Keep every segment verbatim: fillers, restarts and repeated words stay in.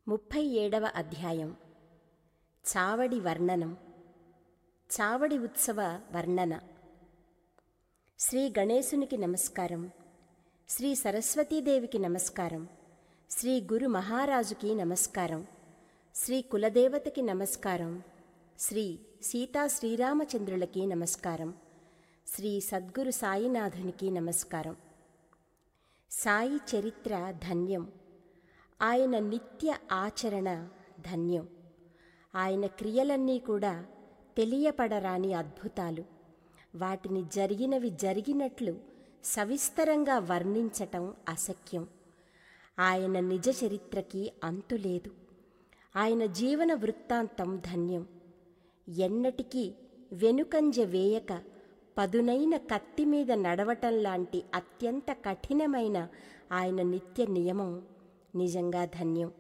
ముప్పై ఏడవ అధ్యాయం. చావడి వర్ణనం. చావడి ఉత్సవ వర్ణన. శ్రీ గణేశునికి నమస్కారం. శ్రీ సరస్వతీదేవికి నమస్కారం. శ్రీ గురు మహారాజుకి నమస్కారం. శ్రీ కులదేవతకి నమస్కారం. శ్రీ సీతా శ్రీరామచంద్రులకి నమస్కారం. శ్రీ సద్గురు సాయినాథునికి నమస్కారం. సాయి చరిత్ర ధన్యం. ఆయన నిత్య ఆచరణ ధన్యం. ఆయన క్రియలన్నీ కూడా తెలియపడరాని అద్భుతాలు. వాటిని జరిగినవి జరిగినట్లు సవిస్తరంగా వర్ణించటం అశక్యం. ఆయన నిజ చరిత్రకి అంతులేదు. ఆయన జీవన వృత్తాంతం ధన్యం. ఎన్నటికీ వెనుకంజ వేయక పదునైన కత్తి మీద నడవటం లాంటి అత్యంత కఠినమైన ఆయన నిత్య నియమం నిజంగా ధన్యం.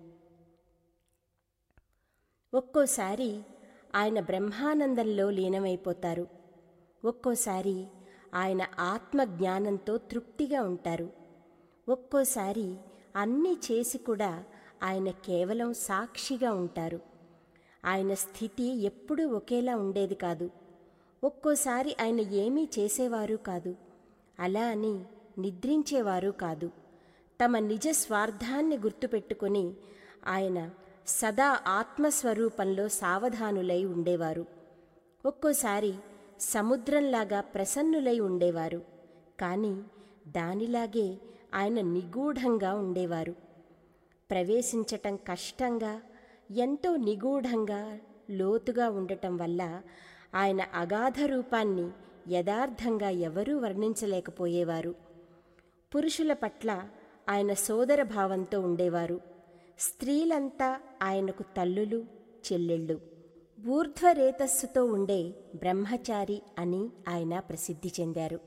ఒక్కోసారి ఆయన బ్రహ్మానందంలో లీనమైపోతారు. ఒక్కోసారి ఆయన ఆత్మజ్ఞానంతో తృప్తిగా ఉంటారు. ఒక్కోసారి అన్నీ చేసి కూడా ఆయన కేవలం సాక్షిగా ఉంటారు. ఆయన స్థితి ఎప్పుడూ ఒకేలా ఉండేది కాదు. ఒక్కోసారి ఆయన ఏమీ చేసేవారు కాదు. అలా అని నిద్రించేవారు కాదు. తమ నిజ స్వార్థాన్ని గుర్తుపెట్టుకొని ఆయన సదా ఆత్మస్వరూపంలో సావధానులై ఉండేవారు. ఒక్కోసారి సముద్రంలాగా ప్రసన్నులై ఉండేవారు. కానీ దానిలాగే ఆయన నిగూఢంగా ఉండేవారు. ప్రవేశించటం కష్టంగా, ఎంతో నిగూఢంగా, లోతుగా ఉండటం వల్ల ఆయన అగాధ రూపాన్ని యథార్థంగా ఎవరూ వర్ణించలేకపోయేవారు. పురుషుల పట్ల ఆయన సోదర భావంతో ఉండేవారు. స్త్రీలంతా ఆయనకు తల్లులు, చెల్లెళ్ళు. ఊర్ధ్వరేతస్సుతో ఉండే బ్రహ్మచారి అని ఆయన ప్రసిద్ధి చెందారు.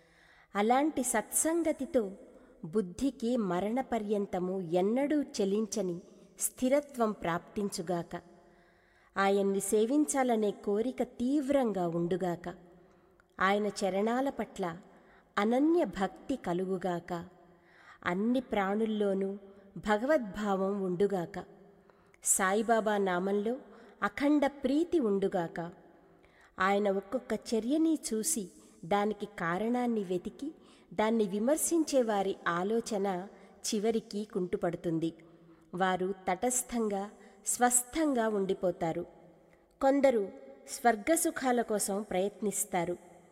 అలాంటి సత్సంగతితో బుద్ధికి మరణపర్యంతము ఎన్నడూ చలించని స్థిరత్వం ప్రాప్తించుగాక. ఆయన్ని సేవించాలనే కోరిక తీవ్రంగా ఉండుగాక. ఆయన చరణాల పట్ల అనన్య భక్తి కలుగుగాక. అన్ని ప్రాణుల్లోనూ భగవద్భావం ఉండుగాక. సాయిబాబా నామంలో అఖండ ప్రీతి ఉండుగాక. ఆయన ఒక్కొక్క చర్యని చూసి దానికి కారణాన్ని వెతికి దాన్ని విమర్శించే వారి ఆలోచన చివరికి కుంటుపడుతుంది. వారు తటస్థంగా స్వస్థంగా ఉండిపోతారు. కొందరు స్వర్గసుఖాల కోసం ప్రయత్నిస్తారు.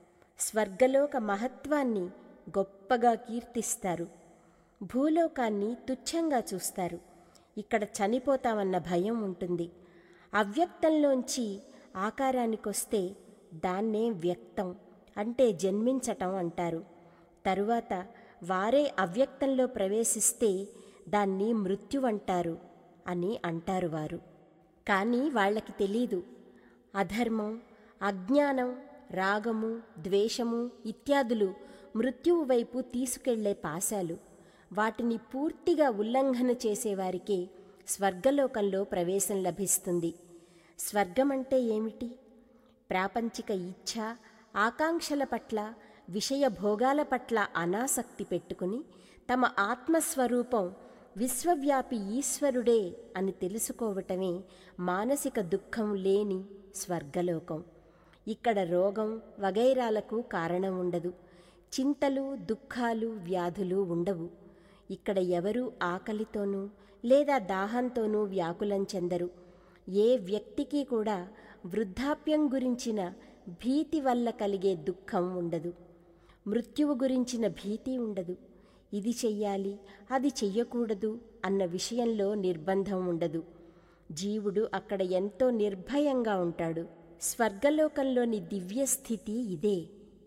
స్వర్గలోక మహత్వాన్ని గొప్పగా కీర్తిస్తారు. భూలోకాన్ని తుచ్చంగా చూస్తారు. ఇక్కడ చనిపోతామన్న భయం ఉంటుంది. అవ్యక్తంలోంచి ఆకారానికొస్తే దాన్నే వ్యక్తం అంటే జన్మించటం అంటారు. తరువాత వారే అవ్యక్తంలో ప్రవేశిస్తే దాన్ని మృత్యువంటారు అని అంటారు వారు. కానీ వాళ్ళకి తెలీదు. అధర్మం, అజ్ఞానం, రాగము, ద్వేషము ఇత్యాదులు మృత్యువు వైపు తీసుకెళ్లే పాశాలు. వాటిని పూర్తిగా ఉల్లంఘన చేసేవారికే స్వర్గలోకంలో ప్రవేశం లభిస్తుంది. స్వర్గమంటే ఏమిటి? ప్రాపంచిక ఇచ్ఛ, ఆకాంక్షల పట్ల, విషయ భోగాల పట్ల అనాసక్తి పెట్టుకుని తమ ఆత్మస్వరూపం విశ్వవ్యాపి ఈశ్వరుడే అని తెలుసుకోవటమే మానసిక దుఃఖం లేని స్వర్గలోకం. ఇక్కడ రోగం వగైరాలకు కారణం ఉండదు. చింతలు, దుఃఖాలు, వ్యాధులు ఉండవు. ఇక్కడ ఎవరూ ఆకలితోనూ లేదా దాహంతోనూ వ్యాకులం చెందరు. ఏ వ్యక్తికి కూడా వృద్ధాప్యం గురించిన భీతి వల్ల కలిగే దుఃఖం ఉండదు. మృత్యువు గురించిన భీతి ఉండదు. ఇది చెయ్యాలి, అది చెయ్యకూడదు అన్న విషయంలో నిర్బంధం ఉండదు. జీవుడు అక్కడ ఎంతో నిర్భయంగా ఉంటాడు. స్వర్గలోకంలోని దివ్యస్థితి ఇదే.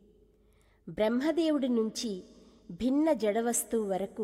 బ్రహ్మదేవుడి నుంచి భిన్న జడవస్తువు వరకు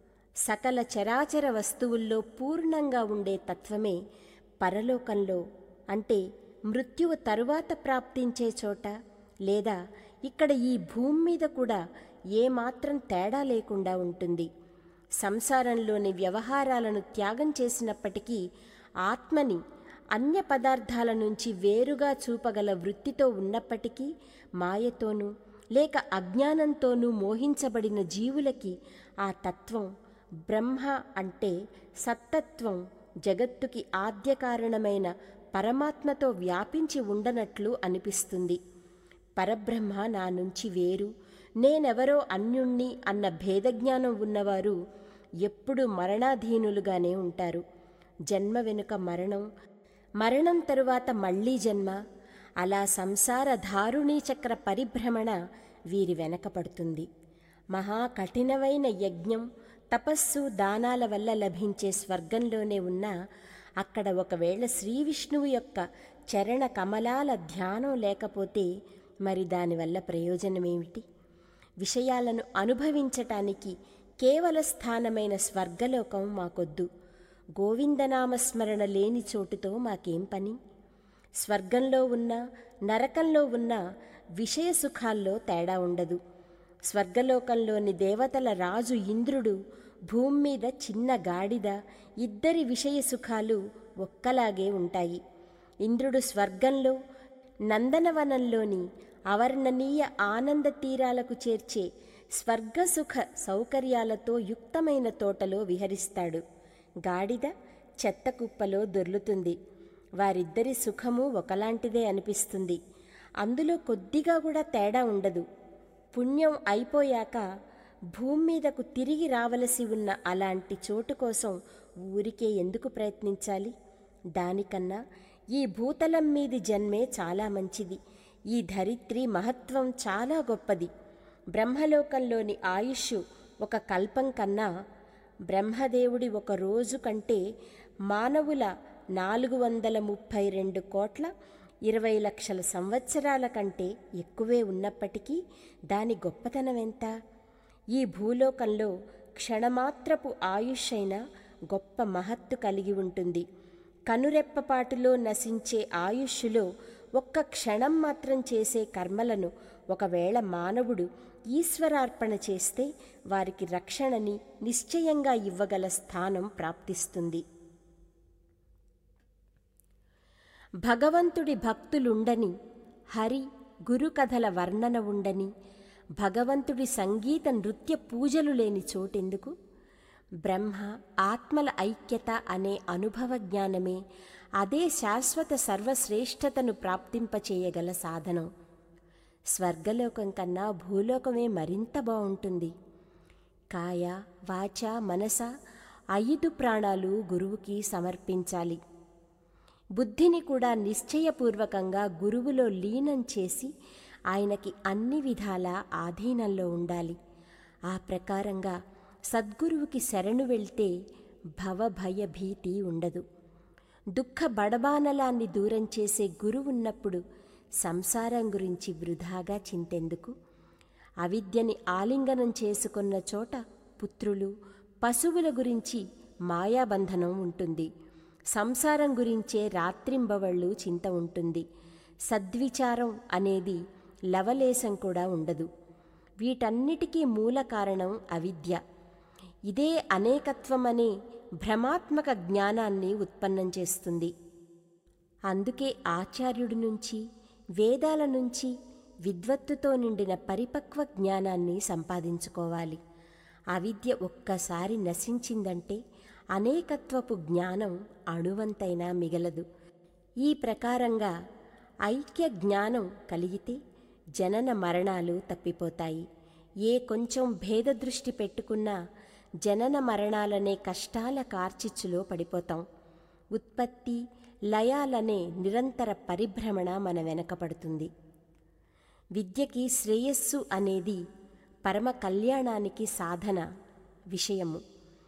సకల చరాచర వస్తువుల్లో పూర్ణంగా ఉండే తత్వమే పరలోకంలో అంటే మృత్యువు తరువాత ప్రాప్తించే చోట లేదా ఇక్కడ ఈ భూమి మీద కూడా ఏమాత్రం తేడా లేకుండా ఉంటుంది. సంసారంలోని వ్యవహారాలను త్యాగం చేసినప్పటికీ ఆత్మని అన్య పదార్థాల నుంచి వేరుగా చూపగల వృత్తితో ఉన్నప్పటికీ మాయతోనూ లేక అజ్ఞానంతోనూ మోహించబడిన జీవులకి ఆ తత్వం బ్రహ్మ అంటే సత్తత్వం జగత్తుకి ఆద్య కారణమైన పరమాత్మతో వ్యాపించి ఉండనట్లు అనిపిస్తుంది. పరబ్రహ్మ నా నుంచి వేరు, నేనెవరో అన్యుణ్ణి అన్న భేదజ్ఞానం ఉన్నవారు ఎప్పుడూ మరణాధీనులుగానే ఉంటారు. జన్మ వెనుక మరణం, మరణం తరువాత మళ్లీ జన్మ, అలా సంసార ధారుణీ చక్ర పరిభ్రమణ వీరి వెనక పడుతుంది. మహా కఠినమైన యజ్ఞం, తపస్సు, దానాల వల్ల లభించే స్వర్గంలోనే ఉన్నా అక్కడ ఒకవేళ శ్రీ విష్ణువు యొక్క చరణ కమలాల ధ్యానం లేకపోతే మరి దానివల్ల ప్రయోజనమేమిటి? విషయాలను అనుభవించటానికి కేవల స్థానమైన స్వర్గలోకం మాకొద్దు. గోవిందనామస్మరణ లేని చోటుతో మాకేం పని? స్వర్గంలో ఉన్న, నరకంలో ఉన్న విషయ సుఖాల్లో తేడా ఉండదు. స్వర్గలోకంలోని దేవతల రాజు ఇంద్రుడు, భూమి మీద చిన్న గాడిద, ఇద్దరి విషయ సుఖాలు ఒక్కలాగే ఉంటాయి. ఇంద్రుడు స్వర్గంలో నందనవనంలోని అవర్ణనీయ ఆనంద తీరాలకు చేర్చే స్వర్గసుఖ సౌకర్యాలతో యుక్తమైన తోటలో విహరిస్తాడు. గాడిద చెత్త కుప్పలో దొర్లుతుంది. వారిద్దరి సుఖము ఒకలాంటిదే అనిపిస్తుంది. అందులో కొద్దిగా కూడా తేడా ఉండదు. పుణ్యం అయిపోయాక భూమి మీదకు తిరిగి రావలసి ఉన్న అలాంటి చోటు కోసం ఊరికే ఎందుకు ప్రయత్నించాలి? దానికన్నా ఈ భూతలం మీది జన్మే చాలా మంచిది. ఈ ధరిత్రి మహత్వం చాలా గొప్పది. బ్రహ్మలోకంలోని ఆయుష్ ఒక కల్పం కన్నా, బ్రహ్మదేవుడి ఒక రోజు కంటే మానవుల నాలుగు వందల ముప్పై రెండు కోట్ల ఇరవై లక్షల సంవత్సరాల కంటే ఎక్కువే ఉన్నప్పటికీ దాని గొప్పతనం ఎంత? ఈ భూలోకంలో క్షణమాత్రపు ఆయుష్ అయినా గొప్ప మహత్తు కలిగి ఉంటుంది. కనురెప్పపాటులో నశించే ఆయుష్లో ఒక్క క్షణం మాత్రం చేసే కర్మలను ఒకవేళ మానవుడు ఈశ్వరార్పణ చేస్తే వారికి రక్షణని నిశ్చయంగా ఇవ్వగల స్థానం ప్రాప్తిస్తుంది. భగవంతుడి భక్తులుండని, హరి గురు కథల వర్ణన ఉండని, భగవంతుడి సంగీత నృత్య పూజలు లేని చోటెందుకు? బ్రహ్మ ఆత్మల ఐక్యత అనే అనుభవ జ్ఞానమే అదే శాశ్వత సర్వశ్రేష్టతను ప్రాప్తింపచేయగల సాధనం. స్వర్గలోకం కన్నా భూలోకమే మరింత బాగుంటుంది. కాయ వాచ మనస ఐదు ప్రాణాలు గురువుకి సమర్పించాలి. బుద్ధిని కూడా నిశ్చయపూర్వకంగా గురువులో లీనం చేసి ఆయనకి అన్ని విధాలా ఆధీనంలో ఉండాలి. ఆ ప్రకారంగా సద్గురువుకి శరణు వెళ్తే భవభయ భీతి ఉండదు. దుఃఖ బడబానలాన్ని దూరం చేసే గురువున్నప్పుడు సంసారం గురించి వృధాగా చింతెందుకు? అవిద్యని ఆలింగనం చేసుకున్న చోట పుత్రులు, పశువుల గురించి మాయాబంధనం ఉంటుంది. సంసారం గురించే రాత్రింబవళ్ళు చింత ఉంటుంది. సద్విచారం అనేది లవలేశం కూడా ఉండదు. వీటన్నిటికీ మూల కారణం అవిద్య. ఇదే అనేకత్వమనే భ్రమాత్మక జ్ఞానాన్ని ఉత్పన్నం చేస్తుంది. అందుకే ఆచార్యుడి నుంచి, వేదాల నుంచి విద్వత్తుతో నిండిన పరిపక్వ జ్ఞానాన్ని సంపాదించుకోవాలి. అవిద్య ఒక్కసారి నశించిందంటే అనేకత్వపు జ్ఞానం అణువంతైనా మిగలదు. ఈ ప్రకారంగా ఐక్య జ్ఞానం కలిగితే జనన మరణాలు తప్పిపోతాయి. ఏ కొంచెం భేదదృష్టి పెట్టుకున్నా జనన మరణాలనే కష్టాల కార్చిచ్చులో పడిపోతాం. ఉత్పత్తి లయాలనే నిరంతర పరిభ్రమణ మన వెనకపడుతుంది. విద్యకి శ్రేయస్సు అనేది పరమ కళ్యాణానికి సాధన విషయము.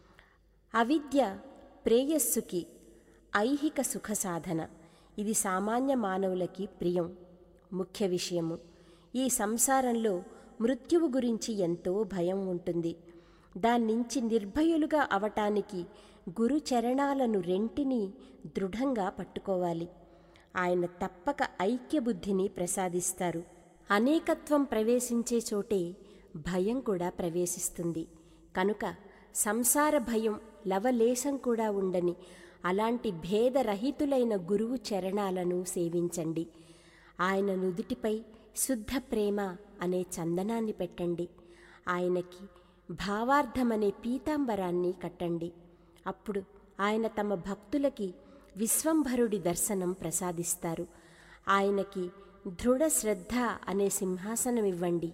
అవిద్య ప్రేయస్సుకి ఐహిక సుఖ సాధన. ఇది సామాన్య మానవులకి ప్రియం, ముఖ్య విషయము. ఈ సంసారంలో మృత్యువు గురించి ఎంతో భయం ఉంటుంది. దాన్నించి నిర్భయులుగా అవటానికి గురు చరణాలను రెంటిని దృఢంగా పట్టుకోవాలి. ఆయన తప్పక ఐక్యబుద్ధిని ప్రసాదిస్తారు. అనేకత్వం ప్రవేశించే చోటే భయం కూడా ప్రవేశిస్తుంది. కనుక సంసార భయం లవలేశం కూడా ఉండని అలాంటి భేదరహితులైన గురువు చరణాలను సేవించండి. ఆయన నుదుటిపై శుద్ధ ప్రేమ అనే చందనాన్ని పెట్టండి. ఆయనకి భావార్థమనే పీతాంబరాన్ని కట్టండి. అప్పుడు ఆయన తమ భక్తులకి విశ్వంభరుడి దర్శనం ప్రసాదిస్తారు. ఆయనకి దృఢ శ్రద్ధ అనే సింహాసనం ఇవ్వండి.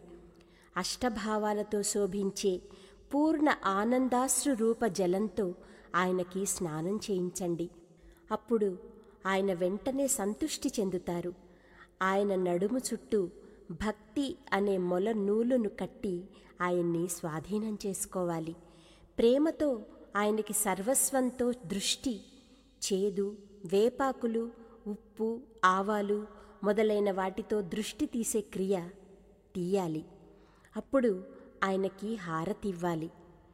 అష్టభావాలతో శోభించే పూర్ణ ఆనందాశ్రు రూప జలంతో ఆయనకి స్నానం చేయించండి. అప్పుడు ఆయన వెంటనే సంతుష్టి చెందుతారు. ఆయన నడుము చుట్టూ భక్తి అనే మొల నూలును కట్టి ఆయన్ని స్వాధీనం చేసుకోవాలి. ప్రేమతో ఆయనకి సర్వస్వంతో దృష్టి, చేదు, వేపాకులు, ఉప్పు, ఆవాలు మొదలైన వాటితో దృష్టి తీసే క్రియ తీయాలి. అప్పుడు ఆయనకి హారతివ్వాలి.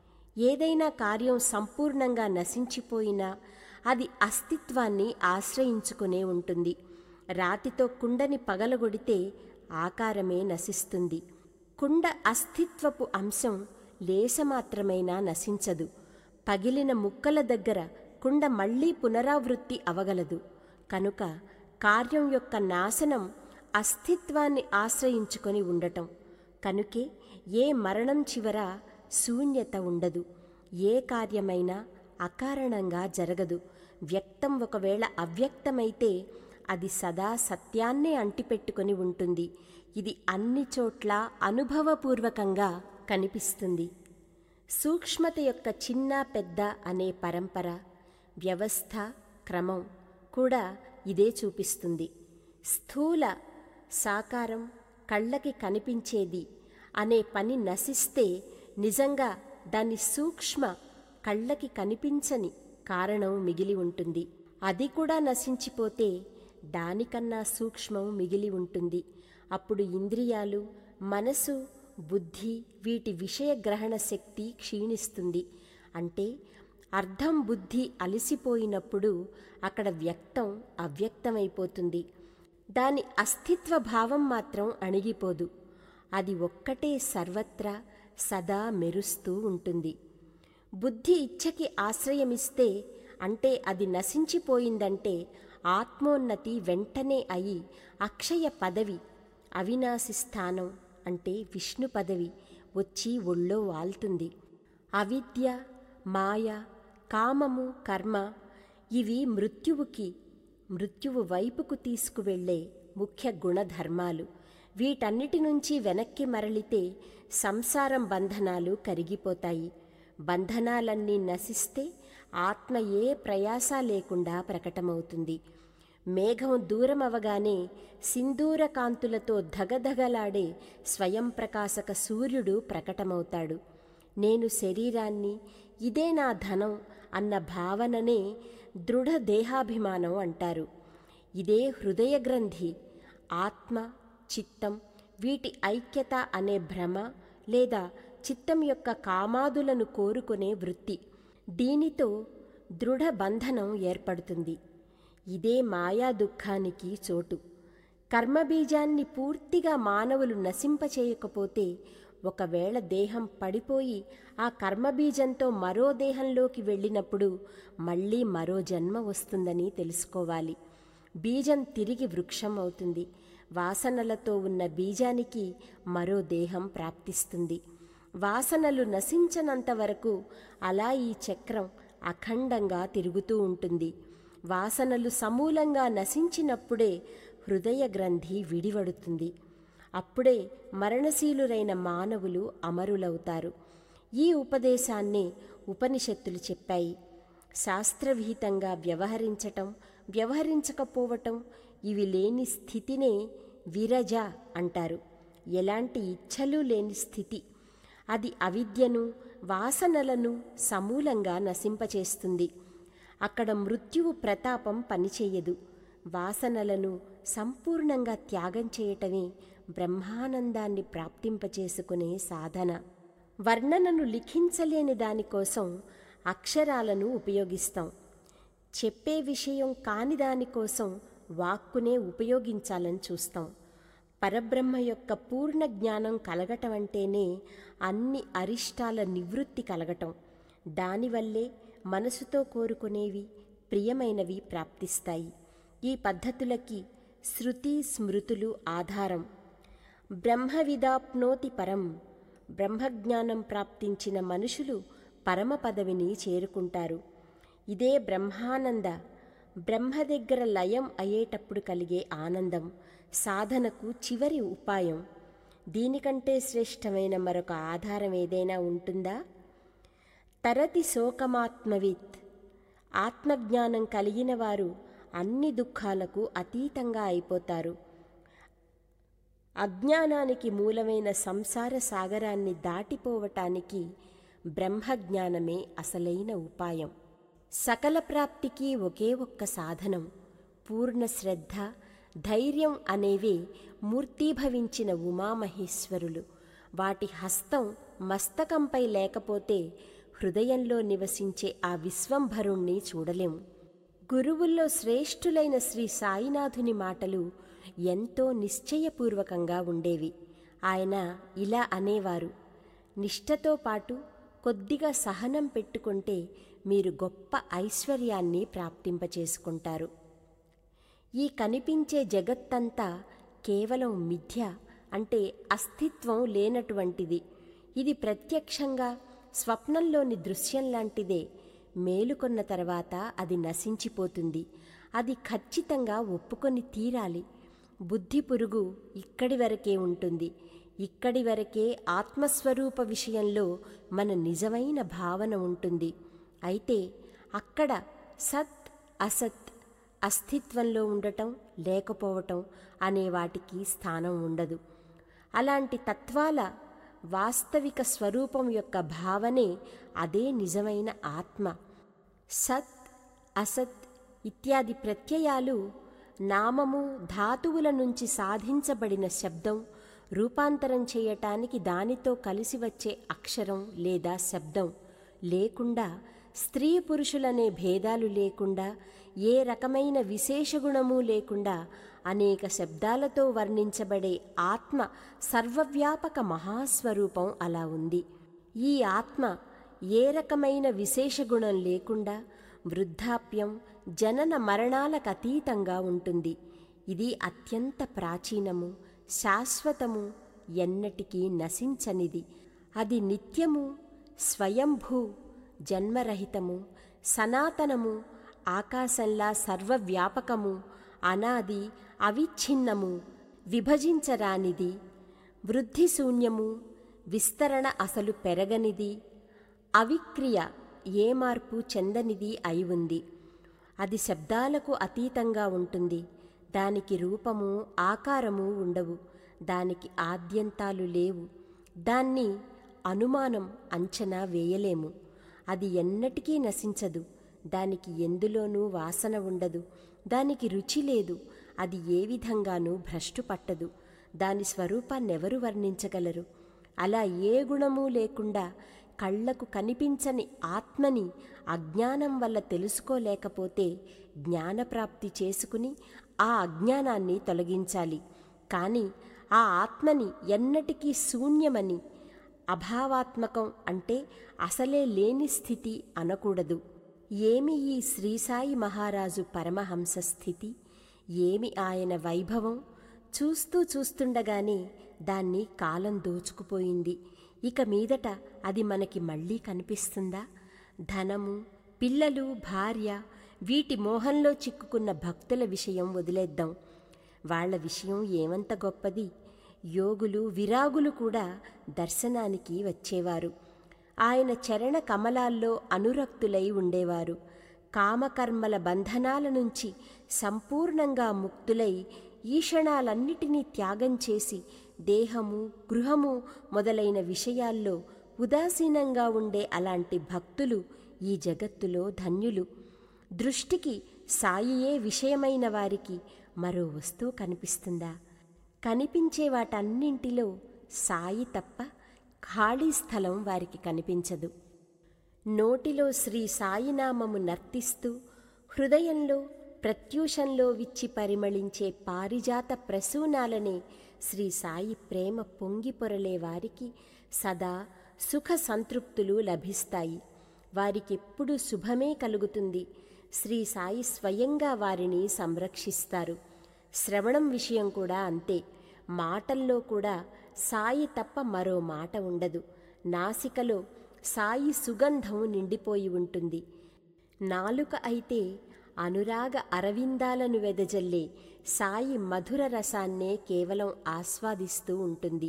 ఏదైనా కార్యం సంపూర్ణంగా నశించిపోయినా అది అస్తిత్వాన్ని ఆశ్రయించుకునే ఉంటుంది. రాతితో కుండని పగలగొడితే ఆకారమే నశిస్తుంది. కుండ అస్తిత్వపు అంశం లేశమాత్రమైనా నశించదు. పగిలిన ముక్కల దగ్గర కుండ మళ్లీ పునరావృత్తి అవగలదు. కనుక కార్యం యొక్క నాశనం అస్తిత్వాన్ని ఆశ్రయించుకొని ఉండటం. కనుకే ఏ మరణం చివర శూన్యత ఉండదు. ఏ కార్యమైనా అకారణంగా జరగదు. వ్యక్తం ఒకవేళ అవ్యక్తమైతే అది సదా సత్యాన్నే అంటిపెట్టుకొని ఉంటుంది. ఇది అన్ని చోట్ల అనుభవపూర్వకంగా కనిపిస్తుంది. సూక్ష్మత యొక్క చిన్న పెద్ద అనే పరంపర, వ్యవస్థ, క్రమం కూడా ఇదే చూపిస్తుంది. స్థూల సాకారం కళ్ళకి కనిపించేది అనే పని నశిస్తే నిజంగా దాని సూక్ష్మ కళ్ళకి కనిపించని కారణం మిగిలి ఉంటుంది. అది కూడా నశించిపోతే దానికన్నా సూక్ష్మం మిగిలి ఉంటుంది. అప్పుడు ఇంద్రియాలు, మనసు, బుద్ధి వీటి విషయ గ్రహణ శక్తి క్షీణిస్తుంది. అంటే అర్థం బుద్ధి అలసిపోయినప్పుడు అక్కడ వ్యక్తం అవ్యక్తమైపోతుంది. దాని అస్తిత్వ భావం మాత్రం అణిగిపోదు. అది ఒక్కటే సర్వత్రా సదా మెరుస్తూ ఉంటుంది. బుద్ధి ఇచ్ఛకి ఆశ్రయమిస్తే, అంటే అది నశించిపోయిందంటే ఆత్మోన్నతి వెంటనే అయి అక్షయ పదవి, అవినాశి స్థానం అంటే విష్ణు పదవి వచ్చి ఒళ్ళో వాల్తుంది. అవిద్య, మాయ, కామము, కర్మ ఇవి మృత్యువుకి మృత్యువు వైపుకు తీసుకువెళ్లే ముఖ్య గుణధర్మాలు. వీటన్నిటి నుంచి వెనక్కి మరలితే సంసారం బంధనాలు కరిగిపోతాయి. బంధనాలన్నీ నశిస్తే ఆత్మ ఏ ప్రయాస లేకుండా ప్రకటమవుతుంది. మేఘం దూరం అవగానే సింధూర కాంతులతో ధగధగలాడే స్వయం ప్రకాశక సూర్యుడు ప్రకటమవుతాడు. నేను శరీరాన్ని, ఇదే నా ధనం అన్న భావననే దృఢ దేహాభిమానం అంటారు. ఇదే హృదయ గ్రంథి, ఆత్మ, చిత్తం వీటి ఐక్యత అనే భ్రమ లేదా చిత్తం యొక్క కామాదులను కోరుకునే వృత్తి. దీనితో దృఢ బంధనం ఏర్పడుతుంది. ఇదే మాయా దుఃఖానికి చోటు. కర్మబీజాన్ని పూర్తిగా మానవులు నశింపచేయకపోతే ఒకవేళ దేహం పడిపోయి ఆ కర్మబీజంతో మరో దేహంలోకి వెళ్ళినప్పుడు మళ్ళీ మరో జన్మ వస్తుందని తెలుసుకోవాలి. బీజం తిరిగి వృక్షం అవుతుంది. వాసనలతో ఉన్న బీజానికి మరో దేహం ప్రాప్తిస్తుంది. వాసనలు నశించనంత వరకు అలా ఈ చక్రం అఖండంగా తిరుగుతూ ఉంటుంది. వాసనలు సమూలంగా నశించినప్పుడే హృదయ గ్రంథి విడివడుతుంది. అప్పుడే మరణశీలురైన మానవులు అమరులవుతారు. ఈ ఉపదేశాన్నే ఉపనిషత్తులు చెప్పాయి. శాస్త్రవిహితంగా వ్యవహరించటం, వ్యవహరించకపోవటం ఇవి లేని స్థితినే విరజ అంటారు. ఎలాంటి ఇచ్ఛలు లేని స్థితి. అది అవిద్యను, వాసనలను సమూలంగా నశింపచేస్తుంది. అక్కడ మృత్యువు ప్రతాపం పనిచేయదు. వాసనలను సంపూర్ణంగా త్యాగం చేయటమే బ్రహ్మానందాన్ని ప్రాప్తింపచేసుకునే సాధన. వర్ణనను లిఖించలేని దానికోసం అక్షరాలను ఉపయోగిస్తాం. చెప్పే విషయం కాని దానికోసం వాక్కునే ఉపయోగించాలని చూస్తాం. పరబ్రహ్మ యొక్క పూర్ణ జ్ఞానం కలగటం అంటేనే అన్ని అరిష్టాల నివృత్తి కలగటం. దానివల్లే మనసుతో కోరుకునేవి, ప్రియమైనవి ప్రాప్తిస్తాయి. ఈ పద్ధతులకి శృతి స్మృతులు ఆధారం. బ్రహ్మవిదాప్నోతి పరం. బ్రహ్మజ్ఞానం ప్రాప్తించిన మనుషులు పరమ పదవిని చేరుకుంటారు. ఇదే బ్రహ్మానంద. బ్రహ్మ దగ్గర లయం అయ్యేటప్పుడు కలిగే ఆనందం సాధనకు చివరి ఉపాయం. దీనికంటే శ్రేష్టమైన మరొక ఆధారం ఏదైనా ఉంటుందా? తరతి శోకమాత్మవిత్. ఆత్మజ్ఞానం కలిగిన వారు అన్ని దుఃఖాలకు అతీతంగా అయిపోతారు. అజ్ఞానానికి మూలమైన సంసార సాగరాన్ని దాటిపోవటానికి బ్రహ్మజ్ఞానమే అసలైన ఉపాయం. సకల ప్రాప్తికి ఒకే ఒక్క సాధనం పూర్ణ శ్రద్ధ, ధైర్యం అనేవే మూర్తీభవించిన ఉమామహేశ్వరులు. వాటి హస్తం మస్తకంపై లేకపోతే హృదయంలో నివసించే ఆ విశ్వంభరుణ్ణి చూడలేము. గురువుల్లో శ్రేష్ఠులైన శ్రీ సాయినాథుని మాటలు ఎంతో నిశ్చయపూర్వకంగా ఉండేవి. ఆయన ఇలా అనేవారు, నిష్ఠతో పాటు కొద్దిగా సహనం పెట్టుకుంటే మీరు గొప్ప ఐశ్వర్యాన్ని ప్రాప్తింపచేసుకుంటారు. ఈ కనిపించే జగత్తంతా కేవలం మిథ్య, అంటే అస్తిత్వం లేనటువంటిది. ఇది ప్రత్యక్షంగా స్వప్నంలోని దృశ్యం లాంటిదే. మేలుకొన్న తర్వాత అది నశించిపోతుంది. అది ఖచ్చితంగా ఒప్పుకొని తీరాలి. బుద్ధి పురుగు ఇక్కడి వరకే ఉంటుంది. ఇక్కడి వరకే ఆత్మస్వరూప విషయంలో మన నిజమైన భావన ఉంటుంది. అయితే అక్కడ సత్ అసత్, అస్తిత్వంలో ఉండటం లేకపోవటం అనే వాటికి స్థానం ఉండదు. అలాంటి తత్వాల వాస్తవిక స్వరూపం యొక్క భావనే అదే నిజమైన ఆత్మ. సత్ అసత్ ఇత్యాది ప్రత్యయాలు నామము, ధాతువుల నుంచి సాధించబడిన శబ్దం రూపాంతరం చేయటానికి దానితో కలిసి వచ్చే అక్షరం లేదా శబ్దం లేకుండా, స్త్రీ పురుషులనే భేదాలు లేకుండా, ఏ రకమైన విశేషగుణము లేకుండా అనేక శబ్దాలతో వర్ణించబడే ఆత్మ సర్వవ్యాపక మహాస్వరూపం అలా ఉంది. ఈ ఆత్మ ఏ రకమైన విశేషగుణం లేకుండా వృద్ధాప్యం, జనన మరణాలకు అతీతంగా ఉంటుంది. ఇది అత్యంత ప్రాచీనము, శాశ్వతము, ఎన్నటికీ నశించనిది. అది నిత్యము, స్వయంభూ, జన్మరహితము, సనాతనము, ఆకాశంలా సర్వవ్యాపకము, అనాది, అవిచ్ఛిన్నము, విభజించరానిది, వృద్ధిశూన్యము, విస్తరణ అసలు పెరగనిది, అవిక్రియ, ఏ మార్పు చెందనిది అయి ఉంది. అది శబ్దాలకు అతీతంగా ఉంటుంది. దానికి రూపము, ఆకారము ఉండవు. దానికి ఆద్యంతాలు లేవు. దాన్ని అనుమానం, అంచనా వేయలేము. అది ఎన్నటికీ నశించదు. దానికి ఎందులోనూ వాసన ఉండదు. దానికి రుచి లేదు. అది ఏ విధంగానూ భ్రష్టు పట్టదు. దాని స్వరూపాన్నెవరు వర్ణించగలరు? అలా ఏ గుణమూ లేకుండా కళ్లకు కనిపించని ఆత్మని అజ్ఞానం వల్ల తెలుసుకోలేకపోతే జ్ఞానప్రాప్తి చేసుకుని ఆ అజ్ఞానాన్ని తొలగించాలి. కానీ ఆ ఆత్మని ఎన్నటికీ శూన్యమని, అభావాత్మకం అంటే అసలే లేని స్థితి అనకూడదు. ఏమి ఈ శ్రీసాయి మహారాజు పరమహంస స్థితి, ఏమి ఆయన వైభవం! చూస్తూ చూస్తుండగానే దాన్ని కాలం దోచుకుపోయింది. ఇక మీదట అది మనకి మళ్ళీ కనిపిస్తుందా? ధనము, పిల్లలు, భార్య, వీటి మోహంలో చిక్కుకున్న భక్తుల విషయం వదిలేద్దాం. వాళ్ల విషయం ఏమంత గొప్పది! యోగులు, విరాగులు కూడా దర్శనానికి వచ్చేవారు. ఆయన చరణ కమలాల్లో అనురక్తులై ఉండేవారు. కామకర్మల బంధనాల నుంచి సంపూర్ణంగా ముక్తులై ఈషణాలన్నిటినీ త్యాగం చేసి దేహము, గృహము మొదలైన విషయాల్లో ఉదాసీనంగా ఉండే అలాంటి భక్తులు ఈ జగత్తులో ధన్యులు. దృష్టికి సాయియే విషయమైన వారికి మరో వస్తువు కనిపిస్తుందా? కనిపించే వాటన్నింటిలో సాయి తప్ప ఖాళీ స్థలం వారికి కనిపించదు. నోటిలో శ్రీ సాయినామము నర్తిస్తూ హృదయంలో ప్రత్యూషంలో విచ్చి పరిమళించే పారిజాత ప్రసూనాలనే శ్రీ సాయి ప్రేమ పొంగి పొరలే వారికి సదా సుఖ సంతృప్తులు లభిస్తాయి. వారికెప్పుడు శుభమే కలుగుతుంది. శ్రీ సాయి స్వయంగా వారిని సంరక్షిస్తారు. శ్రవణం విషయం కూడా అంతే. మాటల్లో కూడా సాయి తప్ప మరో మాట ఉండదు. నాసికలో సాయి సుగంధం నిండిపోయి ఉంటుంది. నాలుక అయితే అనురాగ అరవిందాలను వెదజల్లే సాయి మధుర రసాన్నే కేవలం ఆస్వాదిస్తూ ఉంటుంది.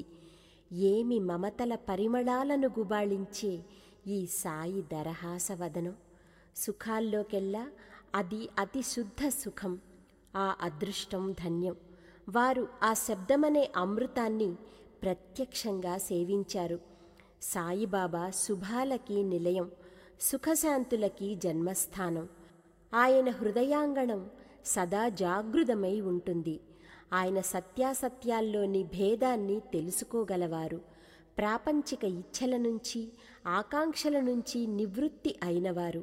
ఏమి మమతల పరిమళాలను గుబాళించే ఈ సాయి దరహాసవదనం! సుఖాల్లోకెల్లా అది అతి శుద్ధ సుఖం. ఆ అదృష్టం ధన్యం. వారు ఆ శబ్దమనే అమృతాన్ని ప్రత్యక్షంగా సేవించారు. సాయిబాబా శుభాలకి నిలయం, సుఖశాంతులకి జన్మస్థానం. ఆయన హృదయాంగణం సదా జాగృతమై ఉంటుంది. ఆయన సత్యాసత్యాల్లోని భేదాన్ని తెలుసుకోగలవారు. ప్రాపంచిక ఇచ్ఛల నుంచి, ఆకాంక్షల నుంచి నివృత్తి అయినవారు.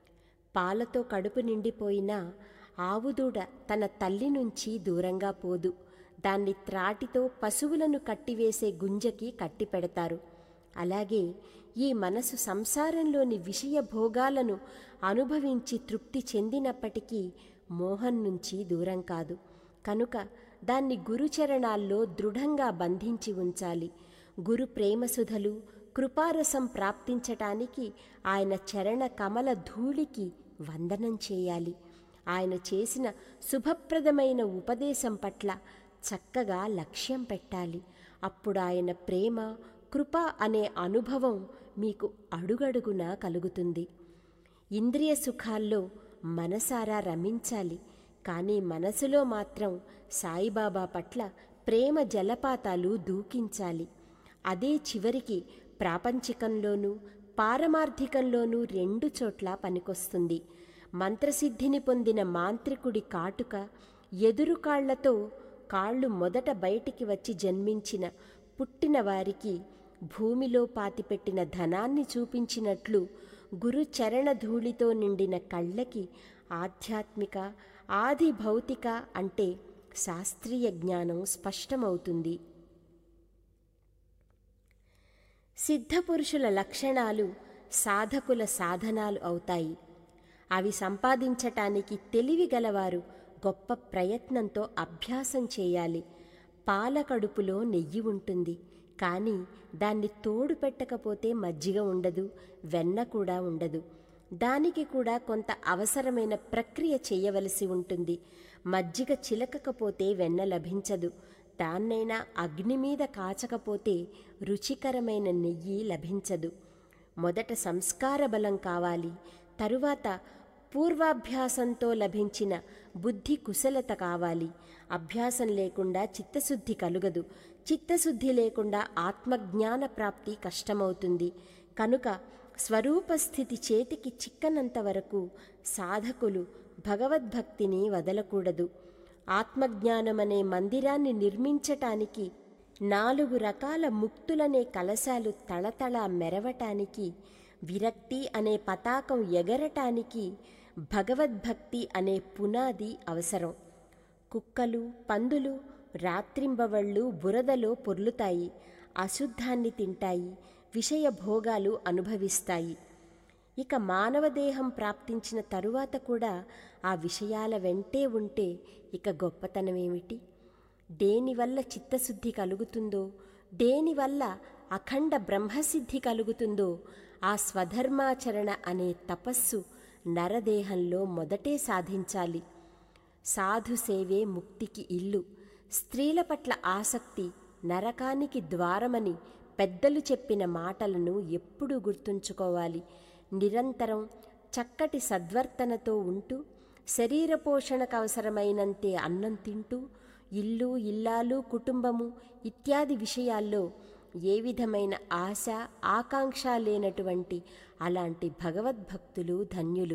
పాలతో కడుపు నిండిపోయినా ఆవుదూడ తన తల్లి నుంచి దూరంగా పోదు. దాన్ని త్రాటితో పశువులను కట్టివేసే గుంజకి కట్టిపెడతారు. అలాగే ఈ మనసు సంసారంలోని విషయ భోగాలను అనుభవించి తృప్తి చెందినప్పటికీ మోహం నుంచి దూరం కాదు. కనుక దాన్ని గురుచరణాల్లో దృఢంగా బంధించి ఉంచాలి. గురు ప్రేమసుధలు, కృపారసం ప్రాప్తించటానికి ఆయన చరణ కమల ధూళికి వందనం చేయాలి. ఆయన చేసిన శుభప్రదమైన ఉపదేశం పట్ల చక్కగా లక్ష్యం పెట్టాలి. అప్పుడు ఆయన ప్రేమ, కృప అనే అనుభవం మీకు అడుగడుగునా కలుగుతుంది. ఇంద్రియ సుఖాల్లో మనసారా రమించాలి. కానీ మనసులో మాత్రం సాయిబాబా పట్ల ప్రేమ జలపాతాలు దూకించాలి. అదే చివరికి ప్రాపంచికంలోనూ పారమార్థికంలోనూ రెండు చోట్ల పనికొస్తుంది. మంత్రసిద్ధిని పొందిన మాంత్రికుడి కాటుక ఎదురు కాళ్లతో కాళ్ళు మొదట బయటికి వచ్చి జన్మించిన పుట్టిన వారికి భూమిలో పాతిపెట్టిన ధనాన్ని చూపించినట్లు గురు చరణ ధూళితో నిండిన కళ్ళకి ఆధ్యాత్మిక, ఆది భౌతిక అంటే శాస్త్రీయ జ్ఞానం స్పష్టమవుతుంది. సిద్ధపురుషుల లక్షణాలు సాధకుల సాధనాలు అవుతాయి. అవి సంపాదించటానికి తెలివి గలవారు గొప్ప ప్రయత్నంతో అభ్యాసం చేయాలి. పాల కడుపులో నెయ్యి ఉంటుంది, కానీ దాన్ని తోడు పెట్టకపోతే మజ్జిగ ఉండదు, వెన్న కూడా ఉండదు. దానికి కూడా కొంత అవసరమైన ప్రక్రియ చేయవలసి ఉంటుంది. మజ్జిగ చిలకకపోతే వెన్న లభించదు. దాన్నైనా అగ్ని మీద కాచకపోతే రుచికరమైన నెయ్యి లభించదు. మొదట సంస్కార బలం కావాలి. తరువాత పూర్వాభ్యాసంతో లభించిన బుద్ధి కుశలత కావాలి. అభ్యాసం లేకుండా చిత్తశుద్ధి కలుగదు. చిత్తశుద్ధి లేకుండా ఆత్మజ్ఞాన ప్రాప్తి కష్టమవుతుంది. కనుక స్వరూపస్థితి చేతికి చిక్కనంత వరకు సాధకులు భగవద్భక్తిని వదలకూడదు. ఆత్మజ్ఞానమనే మందిరాన్ని నిర్మించటానికి, నాలుగు రకాల ముక్తులనే కలశాలు తళతళ మెరవటానికి, విరక్తి అనే పతాకం ఎగరటానికి భగవద్భక్తి అనే పునాది అవసరం. కుక్కలు, పందులు రాత్రింబవళ్ళు బురదలో పొర్లుతాయి, అశుద్ధాన్ని తింటాయి, విషయ భోగాలు అనుభవిస్తాయి. ఇక మానవదేహం ప్రాప్తించిన తరువాత కూడా ఆ విషయాల వెంటే ఉంటే ఇక గొప్పతనమేమిటి? దేనివల్ల చిత్తశుద్ధి కలుగుతుందో, దేనివల్ల అఖండ బ్రహ్మసిద్ధి కలుగుతుందో ఆ స్వధర్మాచరణ అనే తపస్సు నరదేహంలో మొదటే సాధించాలి. సాధు సేవే ముక్తికి ఇల్లు. స్త్రీల పట్ల ఆసక్తి నరకానికి ద్వారమని పెద్దలు చెప్పిన మాటలను ఎప్పుడూ గుర్తుంచుకోవాలి. నిరంతరం చక్కటి సద్వర్తనతో ఉంటూ, శరీర పోషణకు అవసరమైనంతే అన్నం తింటూ, ఇల్లు, ఇల్లాలు, కుటుంబము ఇత్యాది విషయాల్లో ఏ విధమైన ఆశ, ఆకాంక్ష లేనటువంటి అలాంటి భగవద్భక్తులు ధన్యులు.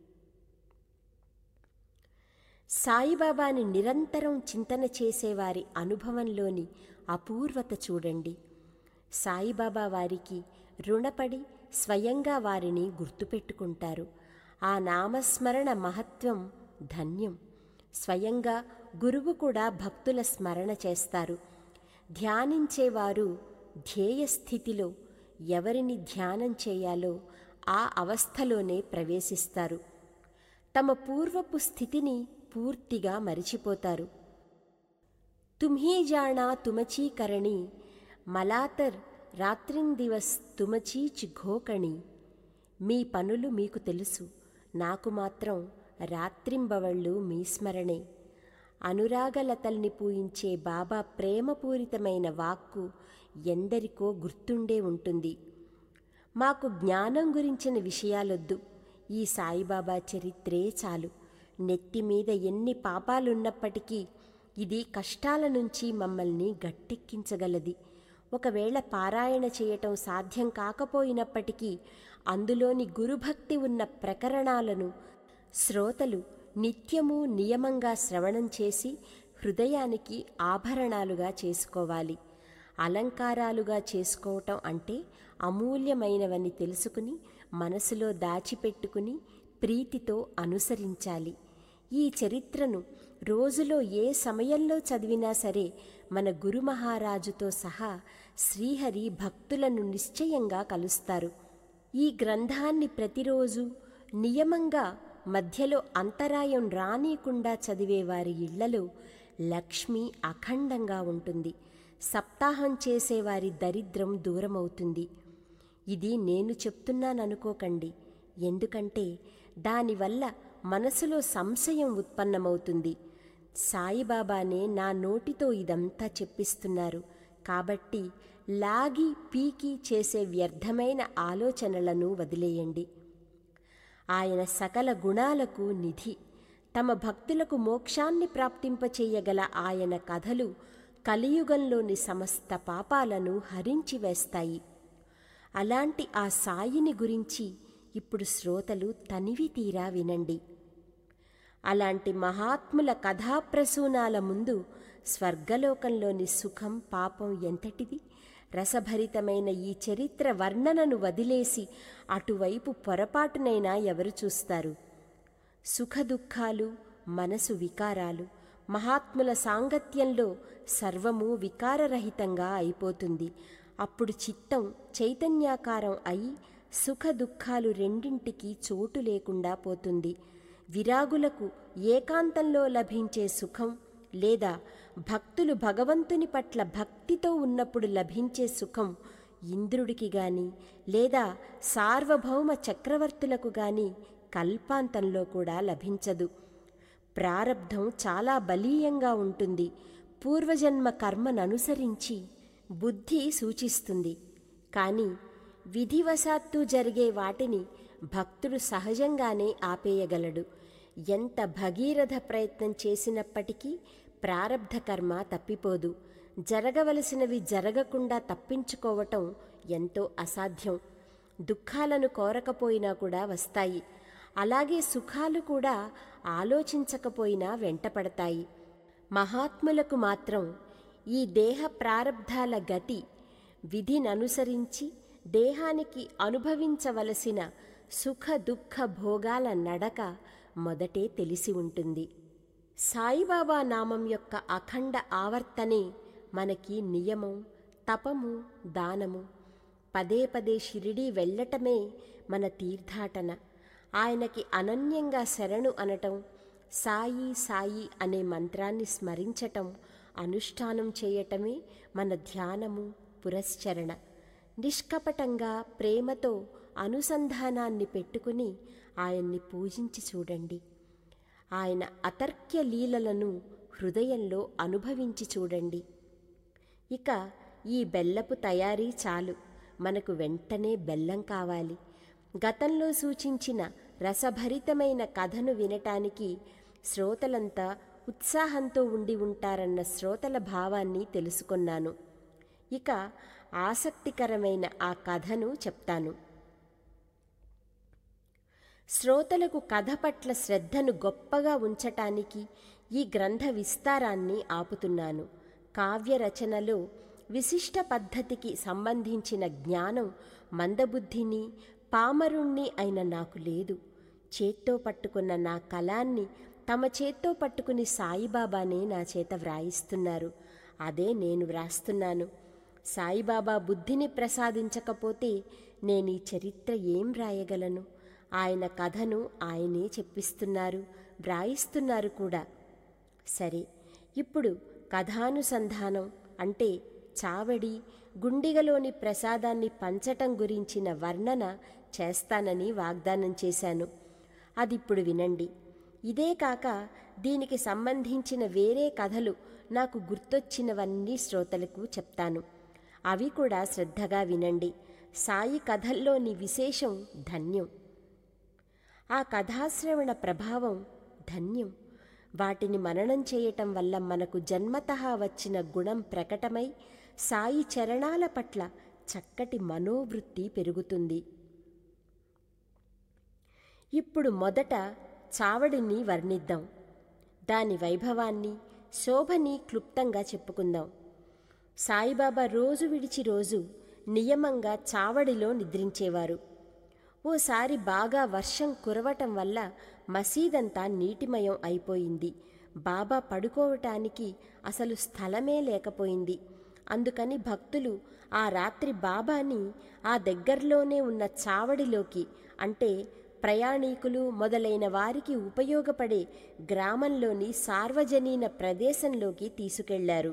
సాయిబాబాని నిరంతరం చింతన చేసేవారి అనుభవంలోని అపూర్వత చూడండి. సాయిబాబా వారికి రుణపడి స్వయంగా వారిని గుర్తుపెట్టుకుంటారు. ఆ నామస్మరణ మహత్వం ధన్యం. స్వయంగా గురువు కూడా భక్తుల స్మరణ చేస్తారు. ధ్యానించేవారు ధ్యేయస్థితిలో ఎవరిని ధ్యానం చేయాలో ఆ అవస్థలోనే ప్రవేశిస్తారు. తమ పూర్వపు స్థితిని పూర్తిగా మరిచిపోతారు. తుమ్హీ జాణా తుమచీ కరణి, మలాతర్ రాత్రిం దివస్ తుమచీచ్ ఘోకణి. మీ పనులు మీకు తెలుసు, నాకు మాత్రం రాత్రింబవళ్ళు మీ స్మరణే. అనురాగలతల్ని పూయించే బాబా ప్రేమపూరితమైన వాక్కు ఎందరికో గుర్తుండే ఉంటుంది. మాకు జ్ఞానం గురించిన విషయాలొద్దు, ఈ సాయిబాబా చరిత్రే చాలు. నెత్తిమీద ఎన్ని పాపాలున్నప్పటికీ ఇది కష్టాల నుంచి మమ్మల్ని గట్టెక్కించగలది. ఒకవేళ పారాయణ చేయటం సాధ్యం కాకపోయినప్పటికీ అందులోని గురుభక్తి ఉన్న ప్రకరణాలను శ్రోతలు నిత్యము నియమంగా శ్రవణం చేసి హృదయానికి ఆభరణాలుగా చేసుకోవాలి. అలంకారాలుగా చేసుకోవటం అంటే అమూల్యమైనవని తెలుసుకుని మనసులో దాచిపెట్టుకుని ప్రీతితో అనుసరించాలి. ఈ చరిత్రను రోజులో ఏ సమయంలో చదివినా సరే మన గురు మహారాజుతో సహా శ్రీహరి భక్తులను నిశ్చయంగా కలుస్తారు. ఈ గ్రంథాన్ని ప్రతిరోజు నియమంగా మధ్యలో అంతరాయం రానీయకుండా చదివేవారి ఇళ్లలో లక్ష్మి అఖండంగా ఉంటుంది. సప్తాహం చేసేవారి దరిద్రం దూరమవుతుంది. ఇది నేను చెప్తున్నాననుకోకండి, ఎందుకంటే దానివల్ల మనసులో సంశయం ఉత్పన్నమవుతుంది. సాయిబాబానే నా నోటితో ఇదంతా చెప్పిస్తున్నారు కాబట్టి లాగి పీకి చేసే వ్యర్థమైన ఆలోచనలను వదిలేయండి. ఆయన సకల గుణాలకు నిధి. తమ భక్తులకు మోక్షాన్ని ప్రాప్తింపచేయగల ఆయన కథలు కలియుగంలోని సమస్త పాపాలను హరించివేస్తాయి. అలాంటి ఆ సాయిని గురించి ఇప్పుడు శ్రోతలు తనివి తీరా వినండి. అలాంటి మహాత్ముల కథాప్రసూనాల ముందు స్వర్గలోకంలోని సుఖం పాపం ఎంతటిది? రసభరితమైన ఈ చరిత్ర వర్ణనను వదిలేసి అటువైపు పొరపాటునైనా ఎవరు చూస్తారు? సుఖదుఖాలు, మనసు వికారాలు, మహాత్ముల సాంగత్యంలో సర్వము వికారరహితంగా అయిపోతుంది. అప్పుడు చిత్తం చైతన్యాకారం అయి సుఖదుఖాలు రెండింటికి చోటు లేకుండా పోతుంది. విరాగులకు ఏకాంతంలో లభించే సుఖం లేదా భక్తులు భగవంతుని పట్ల భక్తితో ఉన్నప్పుడు లభించే సుఖం ఇంద్రుడికి గాని లేదా సార్వభౌమ చక్రవర్తులకు గాని కల్పాంతంలో కూడా లభించదు. ప్రారబ్ధం చాలా బలీయంగా ఉంటుంది. పూర్వజన్మ కర్మననుసరించి బుద్ధి సూచిస్తుంది. కానీ విధివశాత్తు జరిగే వాటిని భక్తుడు సహజంగానే ఆపేయగలడు. ఎంత భగీరథ ప్రయత్నం చేసినప్పటికీ ప్రారబ్ధ కర్మ తప్పిపోదు. జరగవలసినవి జరగకుండా తప్పించుకోవటం ఎంతో అసాధ్యం. దుఃఖాలను కోరకపోయినా కూడా వస్తాయి. అలాగే సుఖాలు కూడా ఆలోచించకపోయినా వెంటపడతాయి. మహాత్ములకు మాత్రం ఈ దేహ ప్రారబ్ధాల గతి విధిననుసరించి దేహానికి అనుభవించవలసిన సుఖ దుఃఖ భోగాల నడక మొదటే తెలిసి ఉంటుంది. సాయిబాబా నామం యొక్క అఖండ ఆవర్తనే మనకి నియమం, తపము, దానము. పదే పదే షిరిడీ వెళ్ళటమే మన తీర్థాటన. ఆయనకి అనన్యంగా శరణు అనటం, సాయి సాయి అనే మంత్రాన్ని స్మరించటం, అనుష్ఠానం చేయటమే మన ధ్యానము, పురశ్చరణ. నిష్కపటంగా ప్రేమతో అనుసంధానాన్ని పెట్టుకుని ఆయన్ని పూజించి చూడండి. ఆయన అతర్క్య లీలలను హృదయంలో అనుభవించి చూడండి. ఇక ఈ బెల్లపు తయారీ చాలు, మనకు వెంటనే బెల్లం కావాలి. గతంలో సూచించిన రసభరితమైన కథను వినటానికి శ్రోతలంతా ఉత్సాహంతో ఉండి ఉంటారన్న శ్రోతల భావాన్ని తెలుసుకున్నాను. ఇక ఆసక్తికరమైన ఆ కథను చెప్తాను. శ్రోతలకు కథ పట్ల శ్రద్ధను గొప్పగా ఉంచటానికి ఈ గ్రంథ విస్తారాన్ని ఆపుతున్నాను. కావ్య రచనలో విశిష్ట పద్ధతికి సంబంధించిన జ్ఞానం మందబుద్ధిని, పామరుణ్ణి అయిన నాకు లేదు. చేత్తో పట్టుకున్న నా కలాన్ని తమ చేత్తో పట్టుకుని సాయిబాబానే నా చేత వ్రాయిస్తున్నారు. అదే నేను వ్రాస్తున్నాను. సాయిబాబా బుద్ధిని ప్రసాదించకపోతే నేనీ చరిత్ర ఏం రాయగలను? ఆయన కథను ఆయనే చెప్పిస్తున్నారు, వ్రాయిస్తున్నారు కూడా. సరే, ఇప్పుడు కథానుసంధానం అంటే చావడి, గుండిగలోని ప్రసాదాన్ని పంచటం గురించిన వర్ణన చేస్తానని వాగ్దానం చేశాను. అదిప్పుడు వినండి. ఇదే కాక దీనికి సంబంధించిన వేరే కథలు నాకు గుర్తొచ్చినవన్నీ శ్రోతలకు చెప్తాను. అవి కూడా శ్రద్ధగా వినండి. సాయి కథల్లోని విశేషం ధన్యం. ఆ కథాశ్రవణ ప్రభావం ధన్యం. వాటిని మననం చేయటం వల్ల మనకు జన్మతః వచ్చిన గుణం ప్రకటమై సాయి చరణాల పట్ల చక్కటి మనోవృత్తి పెరుగుతుంది. ఇప్పుడు మొదట చావడిని వర్ణిద్దాం. దాని వైభవాన్ని, శోభని క్లుప్తంగా చెప్పుకుందాం. సాయిబాబా రోజు విడిచి రోజు నియమంగా చావడిలో నిద్రించేవారు. ఓసారి బాగా వర్షం కురవటం వల్ల మసీదంతా నీటిమయం అయిపోయింది. బాబా పడుకోవటానికి అసలు స్థలమే లేకపోయింది. అందుకని భక్తులు ఆ రాత్రి బాబాని ఆ దగ్గర్లోనే ఉన్న చావడిలోకి, అంటే ప్రయాణీకులు మొదలైన వారికి ఉపయోగపడే గ్రామంలోని సార్వజనీన ప్రదేశంలోకి తీసుకెళ్లారు.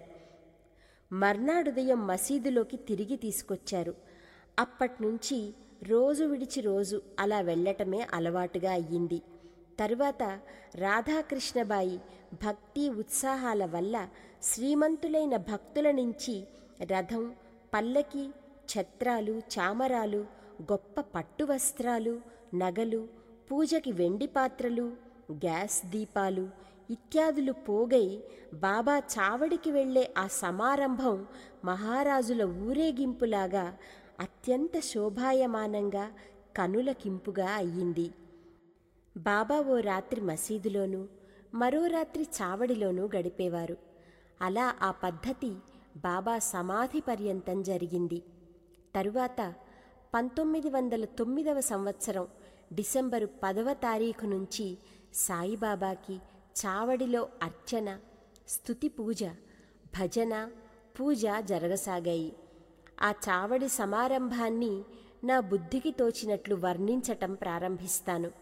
మర్నాడుదయం మసీదులోకి తిరిగి తీసుకొచ్చారు. అప్పట్నుంచి రోజు విడిచి రోజు అలా వెళ్లటమే అలవాటుగా అయ్యింది. తరువాత రాధాకృష్ణబాయి భక్తి ఉత్సాహాల వల్ల శ్రీమంతులైన భక్తుల నుంచి రథం, పల్లకి, ఛత్రాలు, చామరాలు, గొప్ప పట్టు వస్త్రాలు, నగలు, పూజకి వెండి పాత్రలు, గ్యాస్ దీపాలు ఇత్యాదులు పోగై బాబా చావడికి వెళ్లే ఆ సమారంభం మహారాజుల ఊరేగింపులాగా అత్యంత శోభాయమానంగా కనులకింపుగా అయ్యింది. బాబా ఓ రాత్రి మసీదులోనూ మరో రాత్రి చావడిలోనూ గడిపేవారు. అలా ఆ పద్ధతి బాబా సమాధి పర్యంతం జరిగింది. తరువాత పంతొమ్మిది వందల తొమ్మిదవ సంవత్సరం డిసెంబరు పదవ తారీఖు నుంచి సాయిబాబాకి చావడిలో అర్చన, స్తుతి పూజ, భజన, పూజ జరగసాగాయి. ఆ చావడి సమారంభాన్ని నా బుద్ధికి తోచినట్లు వర్ణించటం ప్రారంభిస్తాను.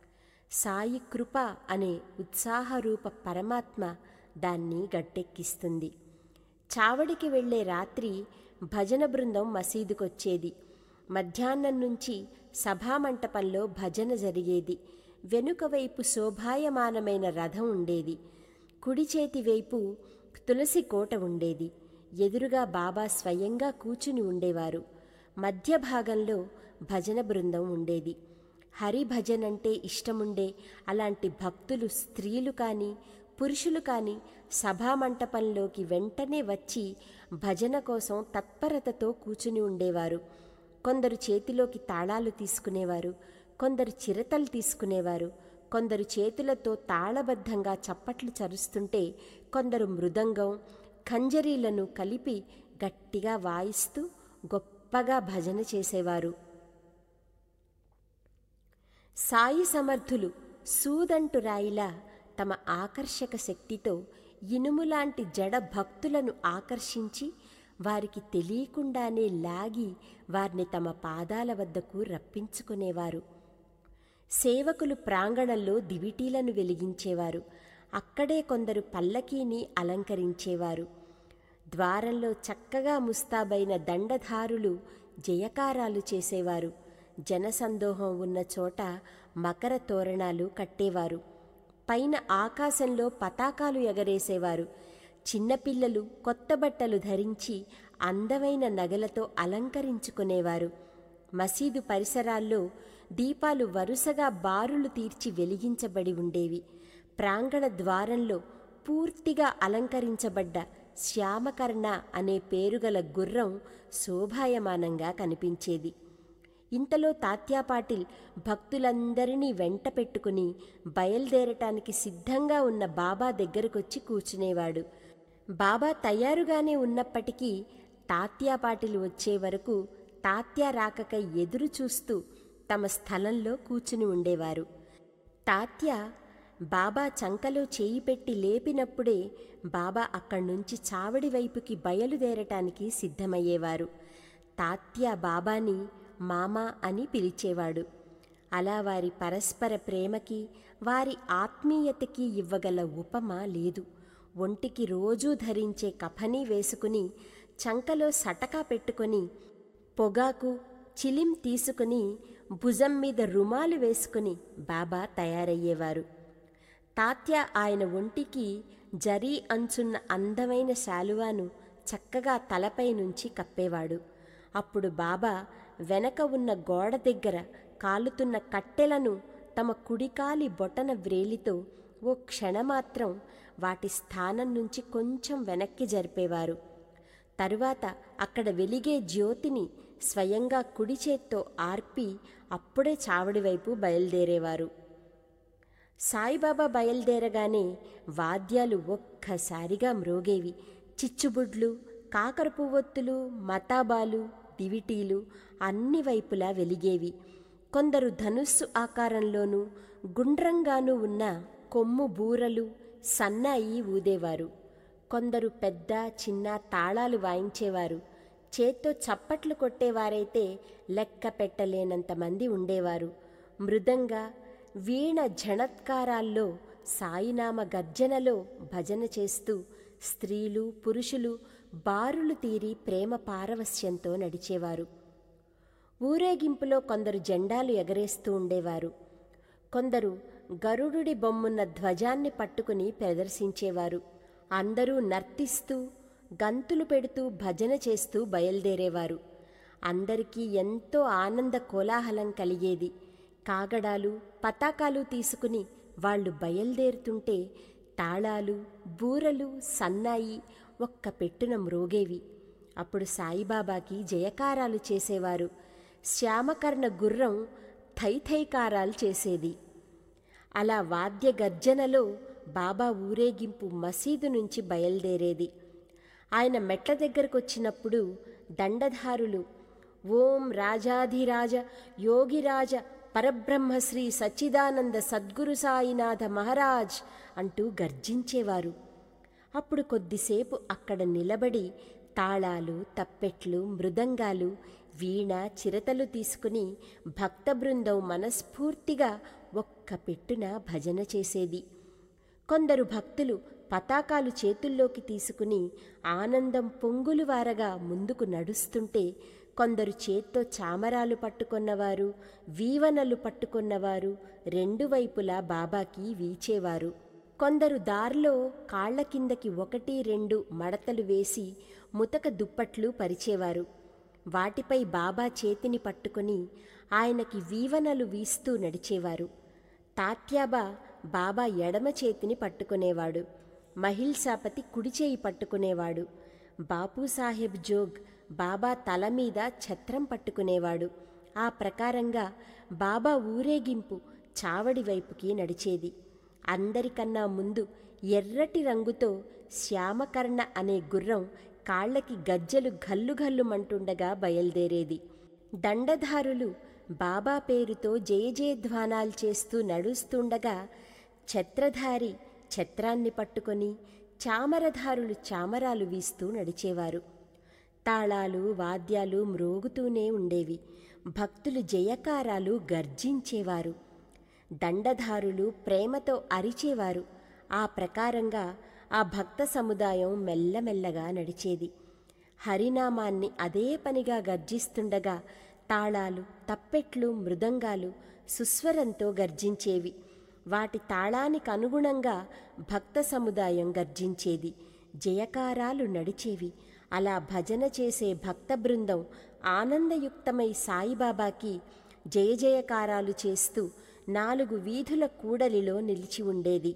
సాయి కృప అనే ఉత్సాహరూప పరమాత్మ దాన్ని గట్టెక్కిస్తుంది. చావడికి వెళ్లే రాత్రి భజన బృందం మసీదుకొచ్చేది. మధ్యాహ్నం నుంచి సభామంటపంలో భజన జరిగేది. వెనుక వైపు శోభాయమానమైన రథం ఉండేది. కుడి చేతి వైపు తులసి కోట ఉండేది. ఎదురుగా బాబా స్వయంగా కూచుని ఉండేవారు. మధ్య భాగంలో భజన బృందం ఉండేది. హరిభజనంటే ఇష్టముండే అలాంటి భక్తులు స్త్రీలు కానీ పురుషులు కానీ సభామంటపంలోకి వెంటనే వచ్చి భజన కోసం తత్పరతతో కూచుని ఉండేవారు. కొందరు చేతిలోకి తాళాలు తీసుకునేవారు, కొందరు చిరతలు తీసుకునేవారు, కొందరు చేతులతో తాళబద్ధంగా చప్పట్లు చరుస్తుంటే కొందరు మృదంగం, ఖంజరీలను కలిపి గట్టిగా వాయిస్తూ గొప్పగా భజన చేసేవారు. సాయి సమర్థులు సూదంటు రాయిలా తమ ఆకర్షక శక్తితో ఇనుములాంటి జడ భక్తులను ఆకర్షించి వారికి తెలియకుండానే లాగి వారిని తమ పాదాల వద్దకు రప్పించుకునేవారు. సేవకులు ప్రాంగణంలో దివిటీలను వెలిగించేవారు. అక్కడే కొందరు పల్లకీని అలంకరించేవారు. ద్వారంలో చక్కగా ముస్తాబైన దండధారులు జయకారాలు చేసేవారు. జనసందోహం ఉన్న చోట మకర తోరణాలు కట్టేవారు. పైన ఆకాశంలో పతాకాలు ఎగరేసేవారు. చిన్నపిల్లలు కొత్త బట్టలు ధరించి అందమైన నగలతో అలంకరించుకునేవారు. మసీదు పరిసరాల్లో దీపాలు వరుసగా బారులు తీర్చి వెలిగించబడి ఉండేవి. ప్రాంగణ ద్వారంలో పూర్తిగా అలంకరించబడ్డ శ్యామకర్ణ అనే పేరుగల గుర్రం శోభాయమానంగా కనిపించేది. ఇంతలో తాత్యాపాటిల్ భక్తులందరినీ వెంట పెట్టుకుని బయలుదేరటానికి సిద్ధంగా ఉన్న బాబా దగ్గరకొచ్చి కూర్చునేవాడు. బాబా తయారుగానే ఉన్నప్పటికీ తాత్యాపాటిల్ వచ్చే వరకు తాత్యా రాకకై ఎదురు చూస్తూ తమ స్థలంలో కూర్చుని ఉండేవారు. తాత్య బాబా చంకలో చేయి పెట్టి లేపినప్పుడే బాబా అక్కడ్నుంచి చావడి వైపుకి బయలుదేరటానికి సిద్ధమయ్యేవారు. తాత్య బాబాని మామా అని పిలిచేవాడు. అలా వారి పరస్పర ప్రేమకి, వారి ఆత్మీయతకి ఇవ్వగల ఉపమ లేదు. ఒంటికి రోజూ ధరించే కఫనీ వేసుకుని, చంకలో సటకా పెట్టుకొని, పొగాకు చిలిం తీసుకుని భుజం మీద రుమాలు వేసుకుని బాబా తయారయ్యేవారు. తాత్య ఆయన ఒంటికి జరీ అంచున్న అందమైన శాలువాను చక్కగా తలపై నుంచి కప్పేవాడు. అప్పుడు బాబా వెనక ఉన్న గోడ దగ్గర కాలుతున్న కట్టెలను తమ కుడికాలి బొటన వ్రేలితో ఓ క్షణమాత్రం వాటి స్థానం నుంచి కొంచెం వెనక్కి జరిపేవారు. తరువాత అక్కడ వెలిగే జ్యోతిని స్వయంగా కుడి చేత్తో ఆర్పి అప్పుడే చావడి వైపు బయలుదేరేవారు. సాయిబాబా బయలుదేరగానే వాద్యాలు ఒక్కసారిగా మ్రోగేవి. చిచ్చుబుడ్లు, కాకర పువ్వొత్తులు, మతాబాలు, దివిటీలు అన్ని వైపులా వెలిగేవి. కొందరు ధనుస్సు ఆకారంలోనూ గుండ్రంగానూ ఉన్న కొమ్ము బూరలు, సన్నాయి ఊదేవారు. కొందరు పెద్ద చిన్న తాళాలు వాయించేవారు. చేత్తో చప్పట్లు కొట్టేవారైతే లెక్క పెట్టలేనంతమంది ఉండేవారు. మృదంగ, వీణ ఝణత్కారాల్లో, సాయినామ గర్జనలో భజన చేస్తూ స్త్రీలు పురుషులు బారులు తీరి ప్రేమ పారవస్యంతో నడిచేవారు. ఊరేగింపులో కొందరు జెండాలు ఎగరేస్తూ ఉండేవారు. కొందరు గరుడుడి బొమ్మున్న ధ్వజాన్ని పట్టుకుని ప్రదర్శించేవారు. అందరూ నర్తిస్తూ గంతులు పెడుతూ భజన చేస్తూ బయలుదేరేవారు. అందరికీ ఎంతో ఆనంద కోలాహలం కలిగేది. కాగడాలు, పతాకాలు తీసుకుని వాళ్ళు బయలుదేరుతుంటే తాళాలు, బూరలు, సన్నాయి ఒక్క పెట్టున మ్రోగేవి. అప్పుడు సాయిబాబాకి జయకారాలు చేసేవారు. శ్యామకర్ణ గుర్రం థైథైకారాలు చేసేది. అలా వాద్య గర్జనలో బాబా ఊరేగింపు మసీదు నుంచి బయలుదేరేది. ఆయన మెట్ల దగ్గరకొచ్చినప్పుడు దండధారులు ఓం రాజాధిరాజ యోగిరాజ పరబ్రహ్మశ్రీ సచ్చిదానంద సద్గురు సాయినాథ మహారాజ్ అంటూ గర్జించేవారు. అప్పుడు కొద్దిసేపు అక్కడ నిలబడి తాళాలు, తప్పెట్లు, మృదంగాలు, వీణ, చిరతలు తీసుకుని భక్త బృందం మనస్ఫూర్తిగా ఒక్క పెట్టున భజన చేసేది. కొందరు భక్తులు పతాకాలు చేతుల్లోకి తీసుకుని ఆనందం పొంగులు వారగా ముందుకు నడుస్తుంటే కొందరు చేత్తో చామరాలు పట్టుకొన్నవారు, వీవనలు పట్టుకొన్నవారు రెండు వైపులా బాబాకి వీచేవారు. కొందరు దారిలో కాళ్ల కిందకి ఒకటి రెండు మడతలు వేసి ముతక దుప్పట్లు పరిచేవారు. వాటిపై బాబా చేతిని పట్టుకొని ఆయనకి వీవనలు వీస్తూ నడిచేవారు. తాత్యాబా బాబా ఎడమ చేతిని పట్టుకునేవాడు. మహిల్సాపతి కుడిచేయి పట్టుకునేవాడు. బాపూసాహెబ్ జోగ్ బాబా తల మీద ఛత్రం పట్టుకునేవాడు. ఆ ప్రకారంగా బాబా ఊరేగింపు చావడి వైపుకి నడిచేది. అందరికన్నా ముందు ఎర్రటి రంగుతో శ్యామకర్ణ అనే గుర్రం కాళ్లకి గజ్జలు ఘల్లుఘల్లుమంటుండగా బయలుదేరేది. దండధారులు బాబా పేరుతో జయజయధ్వానాలు చేస్తూ నడుస్తుండగా ఛత్రధారి ఛత్రాన్ని పట్టుకొని, చామరధారులు చామరాలు వీస్తూ నడిచేవారు. తాళాలు, వాద్యాలు మ్రోగుతూనే ఉండేవి. భక్తులు జయకారాలు గర్జించేవారు. దండధారులు ప్రేమతో అరిచేవారు. ఆ ప్రకారంగా ఆ భక్త సముదాయం మెల్లమెల్లగా నడిచేది. హరినామాన్ని అదే పనిగా గర్జిస్తుండగా తాళాలు, తప్పెట్లు, మృదంగాలు సుస్వరంతో గర్జించేవి. వాటి తాళానికి అనుగుణంగా భక్త సముదాయం గర్జించేది. జయకారాలు నడిచేవి. అలా భజన చేసే భక్త బృందం ఆనందయుక్తమై సాయిబాబాకి జయ జయకారాలు చేస్తూ నాలుగు వీధుల కూడలిలో నిలిచి ఉండేది.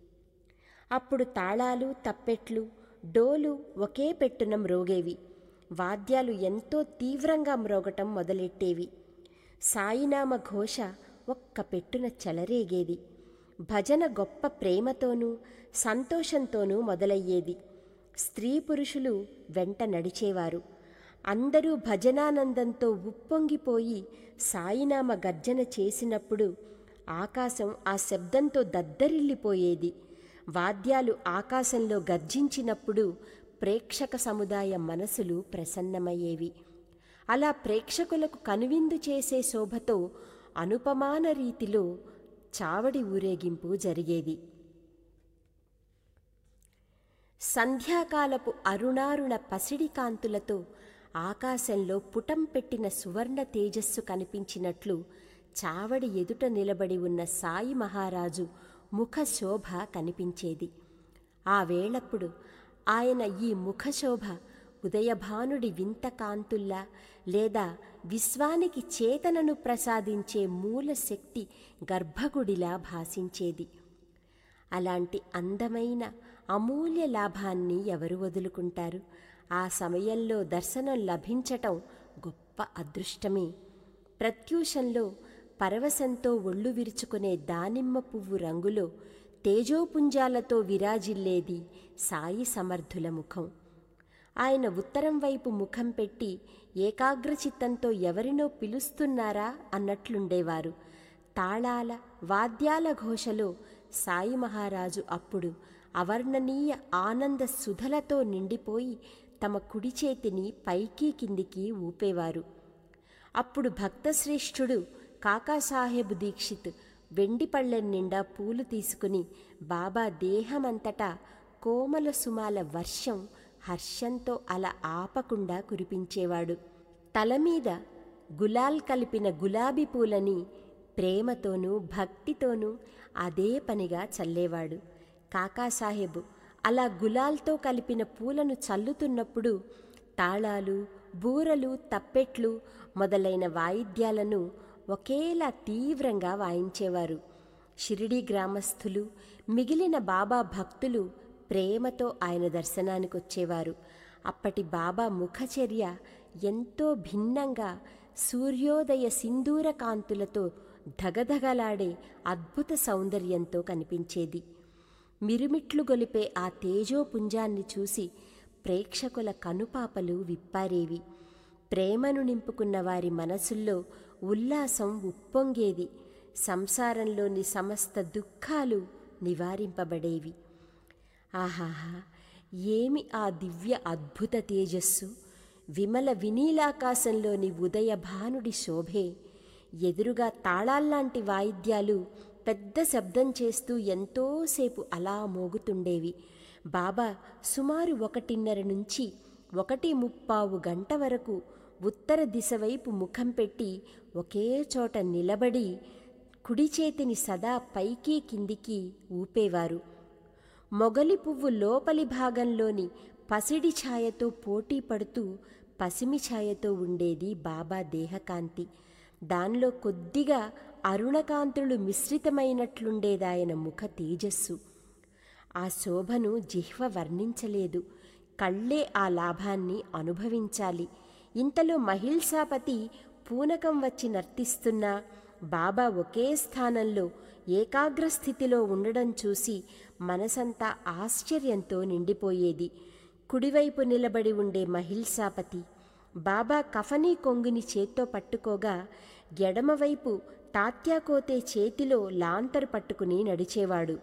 అప్పుడు తాళాలు, తప్పెట్లు, డోలు ఒకే పెట్టున మ్రోగేవి. వాద్యాలు ఎంతో తీవ్రంగా మ్రోగటం మొదలెట్టేవి. సాయినామ ఘోష ఒక్క పెట్టున చెలరేగేది. భజన గొప్ప ప్రేమతోనూ సంతోషంతోనూ మొదలయ్యేది. స్త్రీ పురుషులు వెంట నడిచేవారు. అందరూ భజనానందంతో ఉప్పొంగిపోయి సాయినామ గర్జన చేసినప్పుడు ఆకాశం ఆ శబ్దంతో దద్దరిల్లిపోయేది. వాద్యాలు ఆకాశంలో గర్జించినప్పుడు ప్రేక్షక సముదాయ మనసులు ప్రసన్నమయ్యేవి. అలా ప్రేక్షకులకు కనువిందు చేసే శోభతో అనుపమాన రీతిలో చావడి ఊరేగింపు జరిగేది. సంధ్యాకాలపు అరుణారుణ పసిడి కాంతులతో ఆకాశంలో పుటం పెట్టిన సువర్ణ తేజస్సు కనిపించినట్లు చావడి ఎదుట నిలబడి ఉన్న సాయి మహారాజు ముఖశోభ కనిపించేది. ఆ వేళప్పుడు ఆయన ఈ ముఖశోభ ఉదయభానుడి వింత కాంతుల్లా లేదా విశ్వానికి చేతనను ప్రసాదించే మూల శక్తి గర్భగుడిలా భాసించేది. అలాంటి అందమైన అమూల్య లాభాన్ని ఎవరు వదులుకుంటారు? ఆ సమయంలో దర్శనం లభించటం గొప్ప అదృష్టమే. ప్రత్యూషంలో పరవశంతో ఒళ్ళు విరుచుకునే దానిమ్మ పువ్వు రంగులో తేజోపుంజాలతో విరాజిల్లేది సాయి సమర్థుల ముఖం. ఆయన ఉత్తరం వైపు ముఖం పెట్టి ఏకాగ్రచిత్తంతో ఎవరినో పిలుస్తున్నారా అన్నట్లుండేవారు. తాళాల వాద్యాల ఘోషలో సాయి మహారాజు అప్పుడు అవర్ణనీయ ఆనంద సుధలతో నిండిపోయి తమ కుడి చేతిని పైకి కిందికి ఊపేవారు. అప్పుడు భక్తశ్రేష్ఠుడు కాకాసాహెబ్ దీక్షిత్ వెండి పళ్ళెం నిండా పూలు తీసుకుని బాబా దేహమంతటా కోమల సుమాల వర్షం హర్షంతో అలా ఆపకుండా కురిపించేవాడు. తలమీద గులాల్ కలిపిన గులాబీ పూలని ప్రేమతోనూ భక్తితోనూ అదే పనిగా చల్లేవాడు. కాకాసాహెబ్ అలా గులాల్తో కలిపిన పూలను చల్లుతున్నప్పుడు తాళాలు, బూరలు, తప్పెట్లు మొదలైన వాయిద్యాలను ఒకేలా తీవ్రంగా వాయించేవారు. షిరిడీ గ్రామస్థులు, మిగిలిన బాబా భక్తులు ప్రేమతో ఆయన దర్శనానికొచ్చేవారు. అప్పటి బాబా ముఖచర్య ఎంతో భిన్నంగా సూర్యోదయ సింధూర కాంతులతో ధగధగలాడే అద్భుత సౌందర్యంతో కనిపించేది. మిరుమిట్లు గొలిపే ఆ తేజోపుంజాన్ని చూసి ప్రేక్షకుల కనుపాపలు విప్పారేవి. ప్రేమను నింపుకున్న వారి మనసుల్లో ఉల్లాసం ఉప్పొంగేది. సంసారంలోని సమస్త దుఃఖాలు నివారింపబడేవి. ఆహాహా, ఏమి ఆ దివ్య అద్భుత తేజస్సు! విమల వినీలాకాశంలోని ఉదయభానుడి శోభే! ఎదురుగా తాళాల్లాంటి వాయిద్యాలు పెద్ద శబ్దం చేస్తూ ఎంతోసేపు అలా మోగుతుండేవి. బాబా సుమారు ఒకటిన్నర నుంచి ఒకటి ముప్పావు గంట వరకు ఉత్తర దిశ వైపు ముఖం పెట్టి ఒకే చోట నిలబడి కుడి చేతిని సదా పైకి కిందికి ఊపేవారు. మొగలి పువ్వు లోపలి భాగంలోని పసిడి ఛాయతో పోటీ పడుతూ పసిమి ఛాయతో ఉండేది బాబా దేహకాంతి. దానిలో కొద్దిగా అరుణకాంతులు మిశ్రితమైనట్లుండేదాయన ముఖ తేజస్సు. ఆ శోభను జిహ్వ వర్ణించలేదు, కళ్ళే ఆ లాభాన్ని అనుభవించాలి. ఇంతలో మహిల్సాపతి పూనకం వచ్చి నర్తిస్తున్నా బాబా ఒకే స్థానంలో ఏకాగ్రస్థితిలో ఉండడం చూసి మనసంతా ఆశ్చర్యంతో నిండిపోయేది. కుడివైపు నిలబడి ఉండే మహిల్సాపతి బాబా కఫనీ కొంగుని చేత్తో పట్టుకోగా ఎడమవైపు తాత్యాకోతే చేతిలో లాంతరు పట్టుకుని నడిచేవాడు.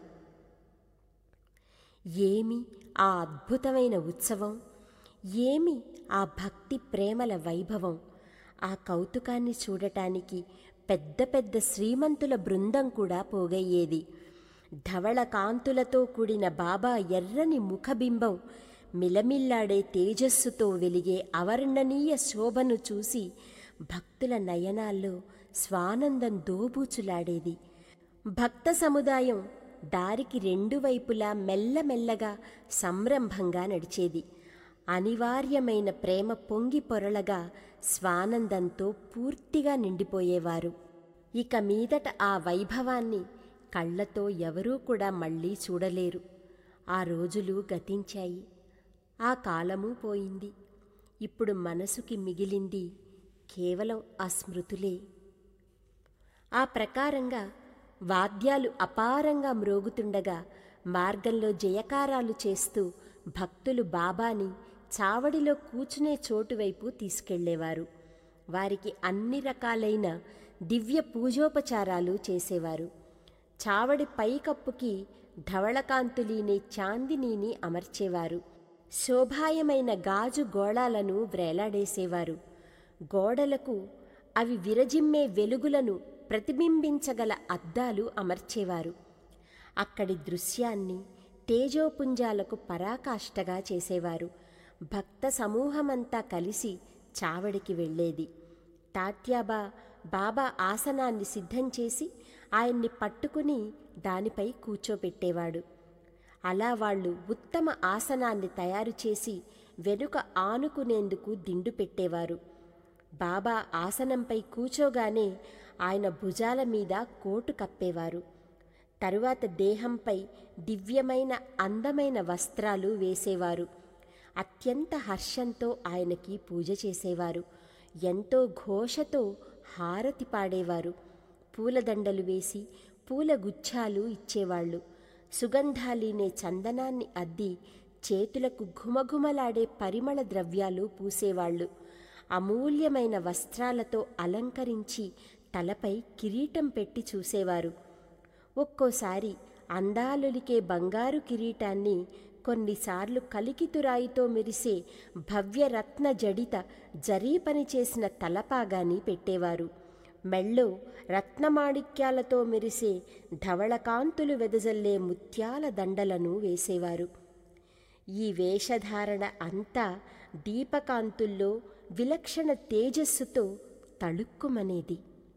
ఏమి ఆ అద్భుతమైన ఉత్సవం! ఏమి ఆ భక్తి ప్రేమల వైభవం! ఆ కౌతుకాన్ని చూడటానికి పెద్ద పెద్ద శ్రీమంతుల బృందం కూడా పోగయ్యేది. ధవళ కాంతులతో కూడిన బాబా ఎర్రని ముఖబింబం మిలమిల్లాడే తేజస్సుతో వెలిగే అవర్ణనీయ శోభను చూసి భక్తుల నయనాల్లో స్వానందం దోబూచులాడేది. భక్త సముదాయం దారికి రెండు వైపులా మెల్లమెల్లగా సంరంభంగా నడిచేది. అనివార్యమైన ప్రేమ పొంగి పొరలగా స్వానందంతో పూర్తిగా నిండిపోయేవారు. ఇక మీదట ఆ వైభవాన్ని కళ్ళతో ఎవరూ కూడా మళ్ళీ చూడలేరు. ఆ రోజులు గతించాయి, ఆ కాలమూ పోయింది. ఇప్పుడు మనసుకి మిగిలింది కేవలం ఆ స్మృతులే. ఆ ప్రకారంగా వాద్యాలు అపారంగా మ్రోగుతుండగా మార్గంలో జయకారాలు చేస్తూ భక్తులు బాబాని చావడిలో కూర్చునే చోటువైపు తీసుకెళ్లేవారు. వారికి అన్ని రకాలైన దివ్య పూజోపచారాలు చేసేవారు. చావడి పైకప్పుకి ధవళకాంతులీనే చాందినీని అమర్చేవారు. శోభాయమైన గాజు గోళాలను వ్రేలాడేసేవారు. గోడలకు అవి విరజిమ్మే వెలుగులను ప్రతిబింబించగల అద్దాలు అమర్చేవారు. అక్కడి దృశ్యాన్ని తేజోపుంజాలకు పరాకాష్ఠగా చేసేవారు. భక్త సమూహమంతా కలిసి చావడికి వెళ్ళేది. తాత్యాబా బాబా ఆసనాన్ని సిద్ధం చేసి ఆయన్ని పట్టుకుని దానిపై కూర్చోపెట్టేవాడు. అలా వాళ్ళు ఉత్తమ ఆసనాన్ని తయారు చేసి వెనుక ఆనుకునేందుకు దిండు పెట్టేవారు. బాబా ఆసనంపై కూచోగానే ఆయన భుజాల మీద కోటు కప్పేవారు. తరువాత దేహంపై దివ్యమైన అందమైన వస్త్రాలు వేసేవారు. అత్యంత హర్షంతో ఆయనకి పూజ చేసేవారు. ఎంతో ఘోషతో హారతి పాడేవారు. పూలదండలు వేసి పూల గుచ్ఛాలు ఇచ్చేవాళ్ళు. సుగంధాలీనే చందనాన్ని అద్ది చేతులకు ఘుమఘుమలాడే పరిమళ ద్రవ్యాలు పూసేవాళ్ళు. అమూల్యమైన వస్త్రాలతో అలంకరించి తలపై కిరీటం పెట్టి చూసేవారు. ఒక్కోసారి అందాలొలికే బంగారు కిరీటాన్ని, కొన్నిసార్లు కలికితురాయితో మెరిసే భవ్యరత్న జడిత జరీ పని చేసిన తలపాగాని పెట్టేవారు. మెళ్ళో రత్నమాణిక్యాలతో మెరిసే ధవళకాంతులు వెదజల్లే ముత్యాల దండలను వేసేవారు. ఈ వేషధారణ అంతా దీపకాంతుల్లో విలక్షణ తేజస్సుతో తళుక్కుమనేది.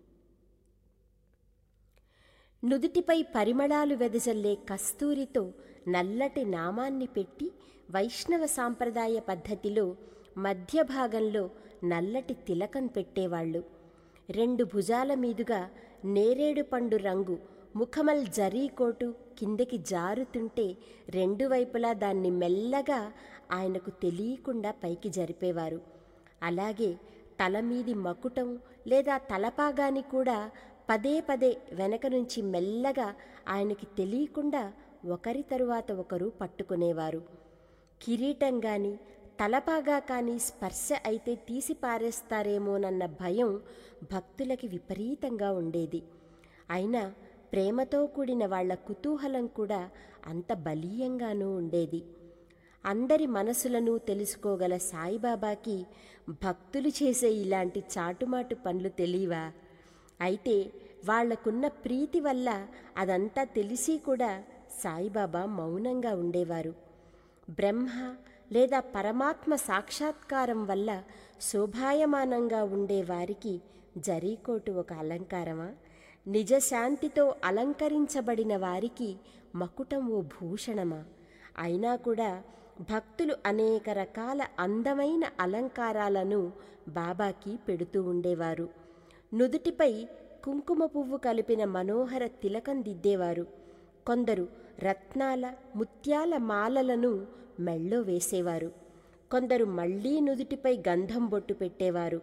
నుదుటిపై పరిమళాలు వెదజల్లే కస్తూరితో నల్లటి నామాన్ని పెట్టి వైష్ణవ సాంప్రదాయ పద్ధతిలో మధ్య భాగంలో నల్లటి తిలకం పెట్టేవాళ్ళు. రెండు భుజాల మీదుగా నేరేడు పండు రంగు ముఖమల్ జరీ కోటు కిందకి జారుతుంటే రెండు వైపులా దాన్ని మెల్లగా ఆయనకు తెలియకుండా పైకి జరిపేవారు. అలాగే తలమీది మకుటం లేదా తలపాగాని కూడా పదే పదే వెనక నుంచి మెల్లగా ఆయనకి తెలియకుండా ఒకరి తరువాత ఒకరు పట్టుకునేవారు. కిరీటం గాని తలపాగా కానీ స్పర్శ అయితే తీసి పారేస్తారేమోనన్న భయం భక్తులకి విపరీతంగా ఉండేది. అయినా ప్రేమతో కూడిన వాళ్ల కుతూహలం కూడా అంత బలీయంగానూ ఉండేది. అందరి మనసులను తెలుసుకోగల సాయిబాబాకి భక్తులు చేసే ఇలాంటి చాటుమాటు పనులు తెలియవా? అయితే వాళ్లకున్న ప్రీతి వల్ల అదంతా తెలిసి కూడా సాయిబాబా మౌనంగా ఉండేవారు. బ్రహ్మ లేదా పరమాత్మ సాక్షాత్కారం వల్ల శోభాయమానంగా ఉండేవారికి జరీకోటు ఒక అలంకారమా? నిజశాంతితో అలంకరించబడిన వారికి మకుటం ఓ భూషణమా? అయినా కూడా భక్తులు అనేక రకాల అందమైన అలంకారాలను బాబాకి పెడుతూ ఉండేవారు. నుదుటిపై కుంకుమ పువ్వు కలిపిన మనోహర తిలకం దిద్దేవారు. కొందరు రత్నాల ముత్యాల మాలలను మెళ్ళో వేసేవారు. కొందరు మళ్లీ నుదుటిపై గంధం బొట్టు పెట్టేవారు.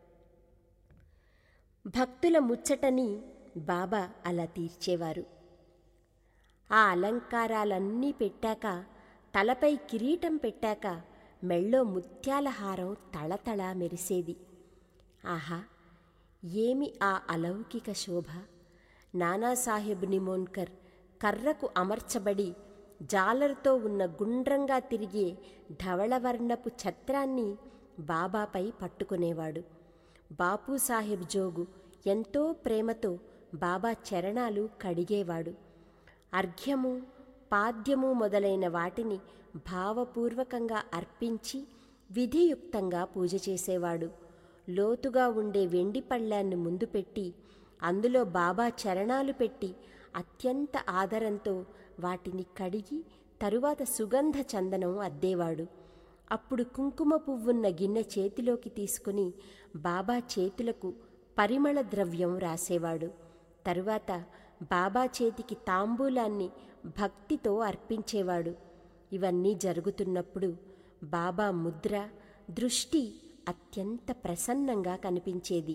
భక్తుల ముచ్చటని బాబా అలా తీర్చేవారు. ఆ అలంకారాలన్నీ పెట్టాక, తలపై కిరీటం పెట్టాక మెళ్ళో ముత్యాల హారం తళతళ మెరిసేది. ఆహా, ఏమి ఆ అలౌకిక శోభ! నానాసాహెబ్ నిమోన్కర్ కర్రకు అమర్చబడి జాలర్తో ఉన్న గుండ్రంగా తిరిగే ధవళవర్ణపు ఛత్రాన్ని బాబాపై పట్టుకునేవాడు. బాపూసాహెబ్ జోగు ఎంతో ప్రేమతో బాబా చరణాలు కడిగేవాడు. అర్ఘ్యము పాద్యము మొదలైన వాటిని భావపూర్వకంగా అర్పించి విధియుక్తంగా పూజ చేసేవాడు. లోతుగా ఉండే వెండి పళ్ళాన్ని ముందు పెట్టి అందులో బాబా చరణాలు పెట్టి అత్యంత ఆదరంతో వాటిని కడిగి తరువాత సుగంధ చందనం అద్దేవాడు. అప్పుడు కుంకుమ పువ్వున్న గిన్నె చేతిలోకి తీసుకుని బాబా చేతులకు పరిమళ ద్రవ్యం రాసేవాడు. తరువాత బాబా చేతికి తాంబూలాన్ని భక్తితో అర్పించేవాడు. ఇవన్నీ జరుగుతున్నప్పుడు బాబా ముద్ర, దృష్టి అత్యంత ప్రసన్నంగా కనిపించేది.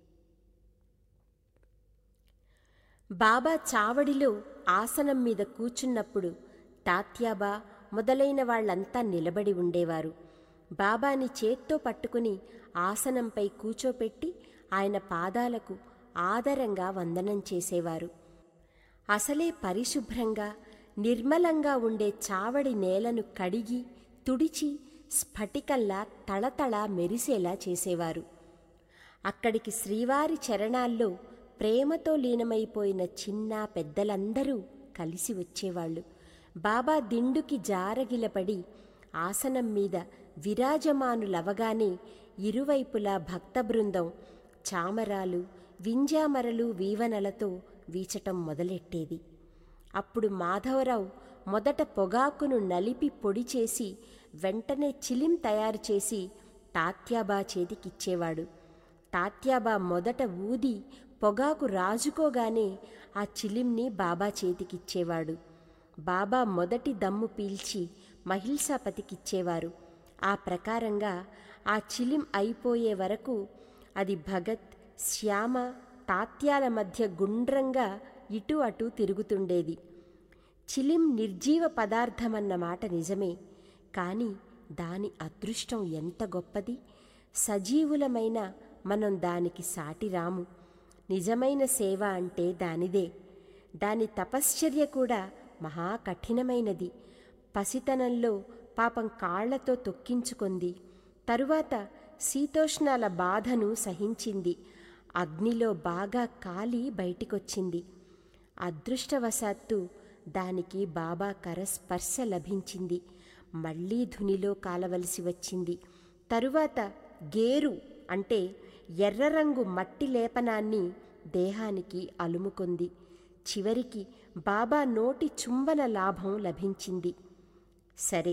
బాబా చావడిలో ఆసనం మీద కూర్చున్నప్పుడు తాత్యాబా మొదలైన వాళ్లంతా నిలబడి ఉండేవారు. బాబాని చేత్తో పట్టుకుని ఆసనంపై కూచోపెట్టి ఆయన పాదాలకు ఆదరంగా వందనం చేసేవారు. అసలే పరిశుభ్రంగా నిర్మలంగా ఉండే చావడి నేలను కడిగి తుడిచి స్ఫటికల్లా తళతళ మెరిసేలా చేసేవారు. అక్కడికి శ్రీవారి చరణాల్లో ప్రేమతో లీనమైపోయిన చిన్న పెద్దలందరూ కలిసి వచ్చేవాళ్ళు. బాబా దిండుకి జారగిలపడి ఆసనం మీద విరాజమానులవగానే ఇరువైపులా భక్త బృందం చామరాలు, వింజామరలు వీవనలతో వీచటం మొదలెట్టేది. అప్పుడు మాధవరావు మొదట పొగాకును నలిపి పొడి చేసి వెంటనే చిలిం తయారు చేసి తాత్యాబా చేతికిచ్చేవాడు. తాత్యాబా మొదట ఊది పొగాకు రాజుకోగానే ఆ చిలింని బాబా చేతికిచ్చేవాడు. బాబా మొదటి దమ్ము పీల్చి మహిల్సాపతికిచ్చేవారు. ఆ ప్రకారంగా ఆ చిలిం అయిపోయే వరకు అది భగత్, శ్యామ, తాత్యాల మధ్య గుండ్రంగా ఇటు అటు తిరుగుతుండేది. చిలిం నిర్జీవ పదార్థమన్న మాట నిజమే, కానీ దాని అదృష్టం ఎంత గొప్పది! సజీవులమైన మనం దానికి సాటిరాము. నిజమైన సేవ అంటే దానిదే. దాని తపశ్చర్య కూడా మహా కఠినమైనది. పసితనంలో పాపం కాళ్లతో తొక్కించుకుంది. తరువాత శీతోష్ణాల బాధను సహించింది. అగ్నిలో బాగా కాలి బయటికొచ్చింది. అదృష్టవశాత్తు దానికి బాబా కరస్పర్శ లభించింది. మళ్లీ ధునిలో కాలవలసి వచ్చింది. తరువాత గేరు అంటే ఎర్రరంగు మట్టి లేపనాన్ని దేహానికి అలుముకుంది. చివరికి బాబా నోటి చుంబన లాభం లభించింది. సరే,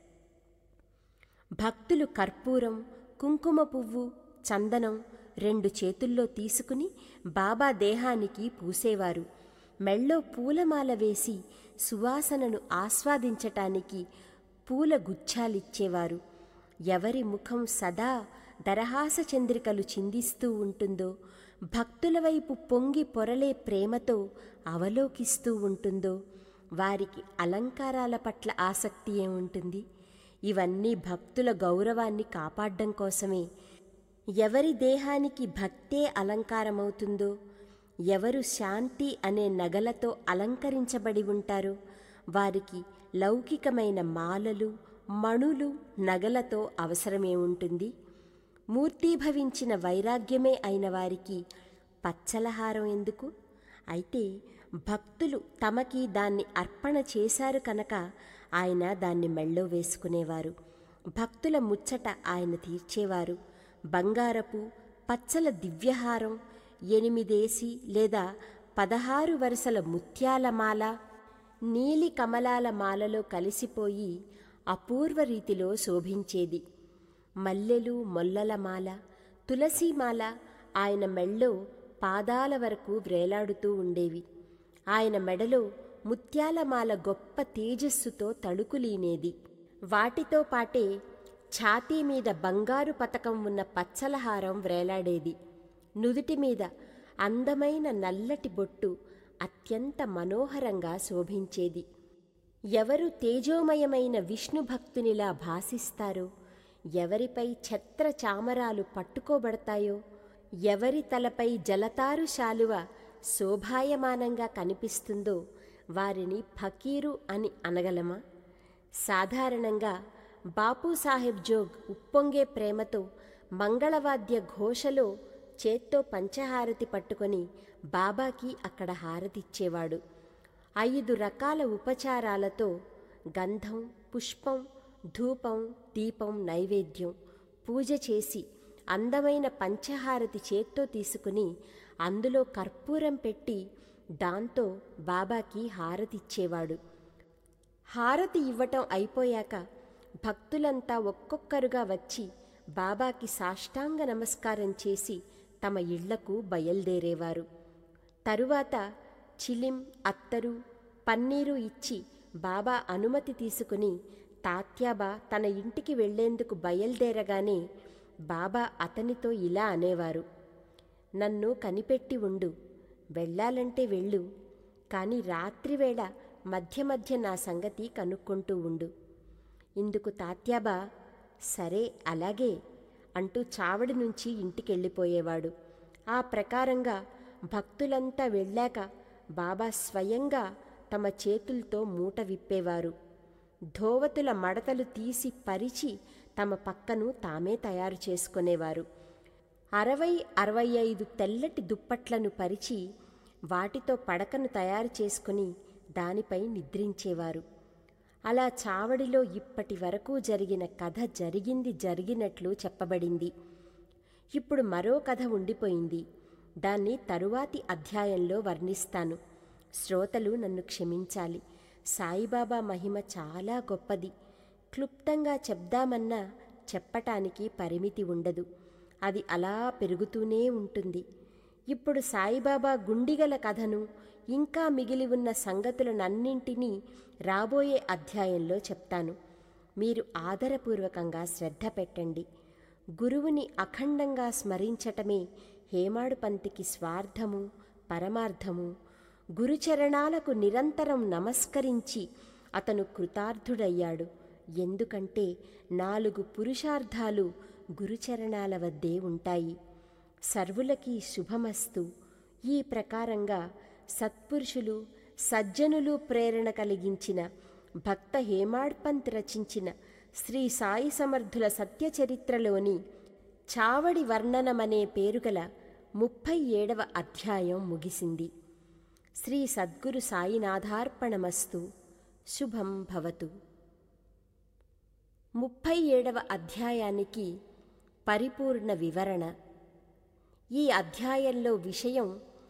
భక్తులు కర్పూరం, కుంకుమ పువ్వు, చందనం రెండు చేతుల్లో తీసుకుని బాబా దేహానికి పూసేవారు. మెళ్ళో పూలమాల వేసి సువాసనను ఆస్వాదించటానికి పూల గుచ్ఛాలిచ్చేవారు. ఎవరి ముఖం సదా దరహాస చంద్రికలు చిందిస్తూ ఉంటుందో, భక్తుల వైపు పొంగి పొరలే ప్రేమతో అవలోకిస్తూ ఉంటుందో వారికి అలంకారాల పట్ల ఆసక్తి ఏముంటుంది? ఇవన్నీ భక్తుల గౌరవాన్ని కాపాడడం కోసమే. ఎవరి దేహానికి భక్తే అలంకారమవుతుందో, ఎవరు శాంతి అనే నగలతో అలంకరించబడి ఉంటారో వారికి లౌకికమైన మాలలు, మణులు, నగలతో అవసరమేముంటుంది? మూర్తీభవించిన వైరాగ్యమే అయిన వారికి పచ్చలహారం ఎందుకు? అయితే భక్తులు తమకి దాన్ని అర్పణ చేశారు కనుక ఆయన దాన్ని మెళ్ళో వేసుకునేవారు. భక్తుల ముచ్చట ఆయన తీర్చేవారు. బంగారపు పచ్చల దివ్యహారం, ఎనిమిదేసి లేదా పదహారు వరుసల ముత్యాల మాల నీలి కమలాల మాలలో కలిసిపోయి అపూర్వ రీతిలో శోభించేది. మల్లెలు, మొల్లల మాల, తులసీమాల ఆయన మెళ్ళో పాదాల వరకు వ్రేలాడుతూ ఉండేవి. ఆయన మెడలో ముత్యాలమాల గొప్ప తేజస్సుతో తళుకులీనేది. వాటితో పాటే ఛాతీ మీద బంగారు పతకం ఉన్న పచ్చలహారం వ్రేలాడేది. నుదుటి మీద అందమైన నల్లటి బొట్టు అత్యంత మనోహరంగా శోభించేది. ఎవరు తేజోమయమైన విష్ణు భక్తునిలా భాసిస్తారో, ఎవరిపై ఛత్ర చామరాలు పట్టుకోబడతాయో, ఎవరి తలపై జలతారు శాలువ శోభాయమానంగా కనిపిస్తుందో వారిని ఫకీరు అని అనగలమా? సాధారణంగా బాపూసాహెబ్ జోగ్ ఉప్పొంగే ప్రేమతో మంగళవాద్య ఘోషలో చేత్తో పంచహారతి పట్టుకొని బాబాకి అక్కడ హారతిచ్చేవాడు. ఐదు రకాల ఉపచారాలతో గంధం, పుష్పం, ధూపం, దీపం, నైవేద్యం పూజ చేసి అందమైన పంచహారతి చేత్తో తీసుకుని అందులో కర్పూరం పెట్టి దాంతో బాబాకి హారతిచ్చేవాడు. హారతి ఇవ్వటం అయిపోయాక భక్తులంతా ఒక్కొక్కరుగా వచ్చి బాబాకి సాష్టాంగ నమస్కారం చేసి తమ ఇళ్లకు బయల్దేరేవారు. తరువాత చిలిం, అత్తరు, పన్నీరు ఇచ్చి బాబా అనుమతి తీసుకుని తాత్యాబా తన ఇంటికి వెళ్లేందుకు బయల్దేరగానే బాబా అతనితో ఇలా అనేవారు: నన్ను కనిపెట్టి ఉండు, వెళ్ళాలంటే వెళ్ళు, కానీ రాత్రివేళ మధ్య మధ్య నా సంగతి కనుక్కుంటూ ఉండు. ఇందుకు తాత్యాబా సరే అలాగే అంటూ చావడి నుంచి ఇంటికెళ్ళిపోయేవాడు. ఆ ప్రకారంగా భక్తులంతా వెళ్ళాక బాబా స్వయంగా తమ చేతులతో మూట విప్పేవారు. ధోవతుల మడతలు తీసి పరిచి తమ పక్కను తామే తయారు చేసుకునేవారు. అరవై అరవై ఐదు తెల్లటి దుప్పట్లను పరిచి వాటితో పడకను తయారు చేసుకుని దానిపై నిద్రించేవారు. అలా చావడిలో ఇప్పటి వరకు జరిగిన కథ జరిగింది జరిగినట్లు చెప్పబడింది. ఇప్పుడు మరో కథ ఉండిపోయింది. దాన్ని తరువాతి అధ్యాయంలో వర్ణిస్తాను. శ్రోతలు నన్ను క్షమించాలి. సాయిబాబా మహిమ చాలా గొప్పది. క్లుప్తంగా చెప్దామన్నా చెప్పటానికి పరిమితి ఉండదు. అది అలా పెరుగుతూనే ఉంటుంది. ఇప్పుడు సాయిబాబా గుండిగల కథను, ఇంకా మిగిలి ఉన్న సంగతులనన్నింటినీ రాబోయే అధ్యాయంలో చెప్తాను. మీరు ఆదరపూర్వకంగా శ్రద్ధ పెట్టండి. గురువుని అఖండంగా స్మరించటమే హేమాడుపంత్కి స్వార్థము, పరమార్థము. గురుచరణాలకు నిరంతరం నమస్కరించి అతను కృతార్థుడయ్యాడు. ఎందుకంటే నాలుగు పురుషార్థాలు గురుచరణాల వద్దే ఉంటాయి. సర్వులకి శుభమస్తు. ఈ ప్రకారంగా సత్పురుషులు, సజ్జనులు ప్రేరణ కలిగించిన భక్త హేమాడ్పంత్ రచించిన శ్రీ సాయి సమర్థుల సత్యచరిత్రలోని చావడి వర్ణనమనే పేరుగల ముప్పై ఏడవ అధ్యాయం ముగిసింది. శ్రీ సద్గురు సాయినాథార్పణమస్తు. శుభం భవతు. ముప్పై ఏడవ అధ్యాయానికి పరిపూర్ణ వివరణ. ఈ అధ్యాయంలో విషయం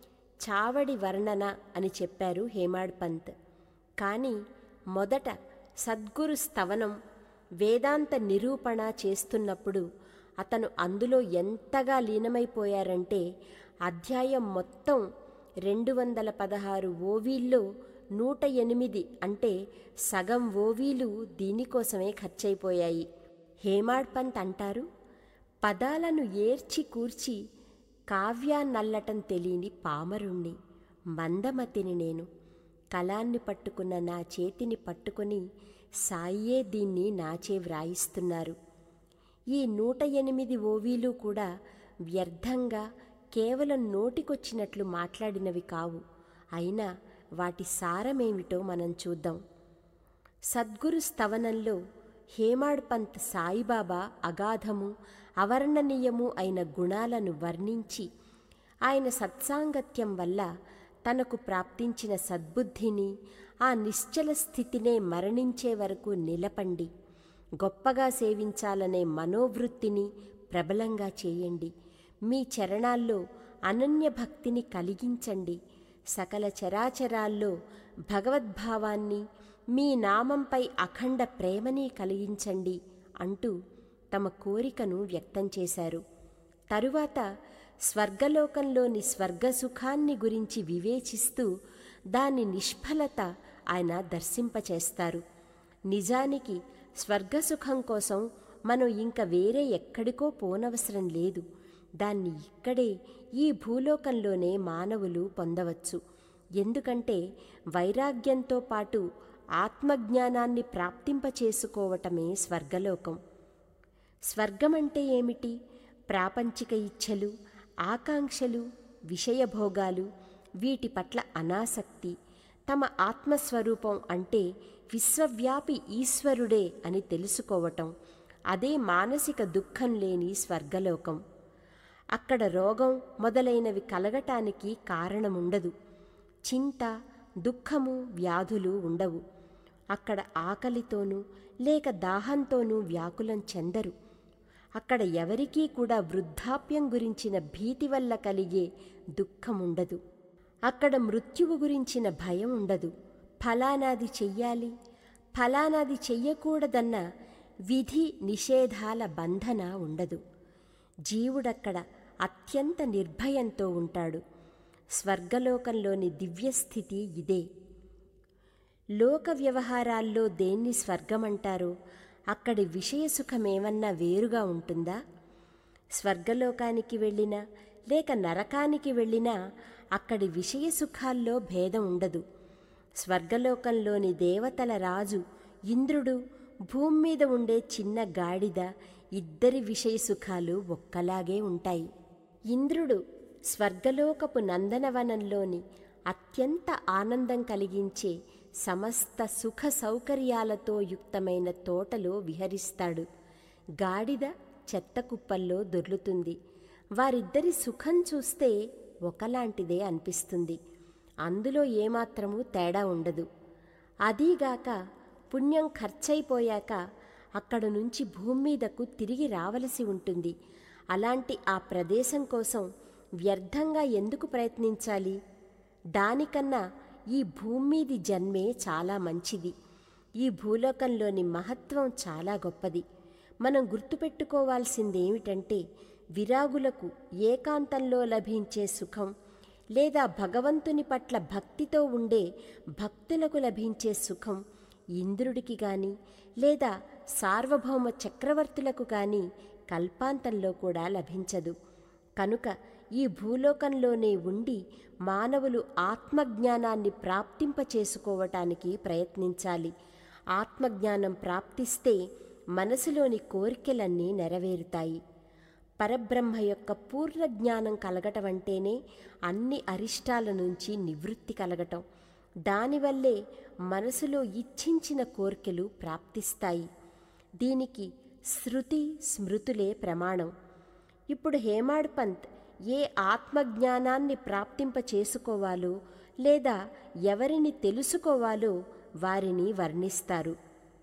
చావడి వర్ణన అని చెప్పారు హేమాడ్పంత్. కానీ మొదట సద్గురు స్తవనం, వేదాంత నిరూపణ చేస్తున్నప్పుడు అతను అందులో ఎంతగా లీనమైపోయారంటే అధ్యాయం మొత్తం రెండు వందల పదహారు ఓవీల్లో నూట ఎనిమిది అంటే సగం ఓవీలు దీనికోసమే ఖర్చయిపోయాయి. హేమాడ్పంత్ అంటారు, పదాలను ఏర్చి కూర్చి కావ్యాన్నల్లటం తెలియని పామరుణ్ణి, మందమతిని నేను. కలాన్ని పట్టుకున్న నా చేతిని పట్టుకొని సాయే దీన్ని నాచే వ్రాయిస్తున్నారు. ఈ నూట ఎనిమిది ఓవీలు కూడా వ్యర్థంగా కేవలం నోటికొచ్చినట్లు మాట్లాడినవి కావు. అయినా వాటి సారమేమిటో మనం చూద్దాం. సద్గురు స్తవనంలో హేమాడ్పంత్ సాయిబాబా అగాధము, అవర్ణనీయము అయిన గుణాలను వర్ణించి ఆయన సత్సాంగత్యం వల్ల తనకు ప్రాప్తించిన సద్బుద్ధిని, ఆ నిశ్చల స్థితినే మరణించే వరకు నిలపండి. గొప్పగా సేవించాలనే మనోవృత్తిని ప్రబలంగా చేయండి. మీ చరణాల్లో అనన్య భక్తిని కలిగించండి. సకల చరాచరాల్లో భగవద్భావాన్ని, మీ నామంపై అఖండ ప్రేమని కలిగించండి అంటూ తమ కోరికను వ్యక్తం చేశారు. తరువాత స్వర్గలోకంలోని స్వర్గసుఖాన్ని గురించి వివేచిస్తూ దాని నిష్ఫలత ఆయన దర్శింపచేస్తారు. నిజానికి స్వర్గసుఖం కోసం మనం ఇంక వేరే ఎక్కడికో పోనవసరం లేదు. దాన్ని ఇక్కడే ఈ భూలోకంలోనే మానవులు పొందవచ్చు. ఎందుకంటే వైరాగ్యంతో పాటు ఆత్మజ్ఞానాన్ని ప్రాప్తింపచేసుకోవటమే స్వర్గలోకం. స్వర్గమంటే ఏమిటి? ప్రాపంచిక ఇచ్ఛలు, ఆకాంక్షలు, విషయభోగాలు, వీటి పట్ల అనాసక్తి. తమ ఆత్మస్వరూపం అంటే విశ్వవ్యాపి ఈశ్వరుడే అని తెలుసుకోవటం. అదే మానసిక దుఃఖం లేని స్వర్గలోకం. అక్కడ రోగం మొదలైనవి కలగటానికి కారణముండదు. చింత, దుఃఖము, వ్యాధులు ఉండవు. అక్కడ ఆకలితోనూ లేక దాహంతోనూ వ్యాకులం చెందరు. అక్కడ ఎవరికీ కూడా వృద్ధాప్యం గురించిన భీతి వల్ల కలిగే దుఃఖముండదు. అక్కడ మృత్యువు గురించిన భయం ఉండదు. ఫలానాది చెయ్యాలి, ఫలానాది చెయ్యకూడదన్న విధి నిషేధాల బంధన ఉండదు. జీవుడక్కడ అత్యంత నిర్భయంతో ఉంటాడు. స్వర్గలోకంలోని దివ్యస్థితి ఇదే. లోక వ్యవహారాల్లో దేన్ని స్వర్గమంటారో అక్కడి విషయసుఖమేమన్నా వేరుగా ఉంటుందా? స్వర్గలోకానికి వెళ్ళినా లేక నరకానికి వెళ్ళినా అక్కడి విషయసుఖాల్లో భేదం ఉండదు. స్వర్గలోకంలోని దేవతల రాజు ఇంద్రుడు, భూమి మీద ఉండే చిన్న గాడిద, ఇద్దరి విషయసుఖాలు ఒక్కలాగే ఉంటాయి. ఇంద్రుడు స్వర్గలోకపు నందనవనంలోని అత్యంత ఆనందం కలిగించే సమస్త సుఖ సౌకర్యాలతో యుక్తమైన తోటలో విహరిస్తాడు. గాడిద చెత్తకుప్పల్లో దొర్లుతుంది. వారిద్దరి సుఖం చూస్తే ఒకలాంటిదే అనిపిస్తుంది. అందులో ఏమాత్రమూ తేడా ఉండదు. అదీగాక పుణ్యం ఖర్చయిపోయాక అక్కడ నుంచి భూమి మీదకు తిరిగి రావలసి ఉంటుంది. అలాంటి ఆ ప్రదేశం కోసం వ్యర్థంగా ఎందుకు ప్రయత్నించాలి? దానికన్నా ఈ భూమి మీది జన్మే చాలా మంచిది. ఈ భూలోకంలోని మహత్వం చాలా గొప్పది. మనం గుర్తుపెట్టుకోవాల్సిందేమిటంటే, విరాగులకు ఏకాంతంలో లభించే సుఖం, లేదా భగవంతుని పట్ల భక్తితో ఉండే భక్తులకు లభించే సుఖం ఇంద్రుడికి గాని లేదా సార్వభౌమ చక్రవర్తులకు గాని కల్పాంతంలో కూడా లభించదు. కనుక ఈ భూలోకంలోనే ఉండి మానవులు ఆత్మజ్ఞానాన్ని ప్రాప్తింపచేసుకోవటానికి ప్రయత్నించాలి. ఆత్మజ్ఞానం ప్రాప్తిస్తే మనసులోని కోరికలన్నీ నెరవేరుతాయి. పరబ్రహ్మ యొక్క పూర్ణ జ్ఞానం కలగటం అంటేనే అన్ని అరిష్టాల నుంచి నివృత్తి కలగటం. దానివల్లే మనసులో ఇచ్ఛించిన కోర్కెలు ప్రాప్తిస్తాయి. దీనికి శృతి స్మృతులే ప్రమాణం. ఇప్పుడు హేమాడ్ పంత్ ఏ ఆత్మజ్ఞానాన్ని ప్రాప్తింప చేసుకోవాలో లేదా ఎవరిని తెలుసుకోవాలో వారిని వర్ణిస్తారు.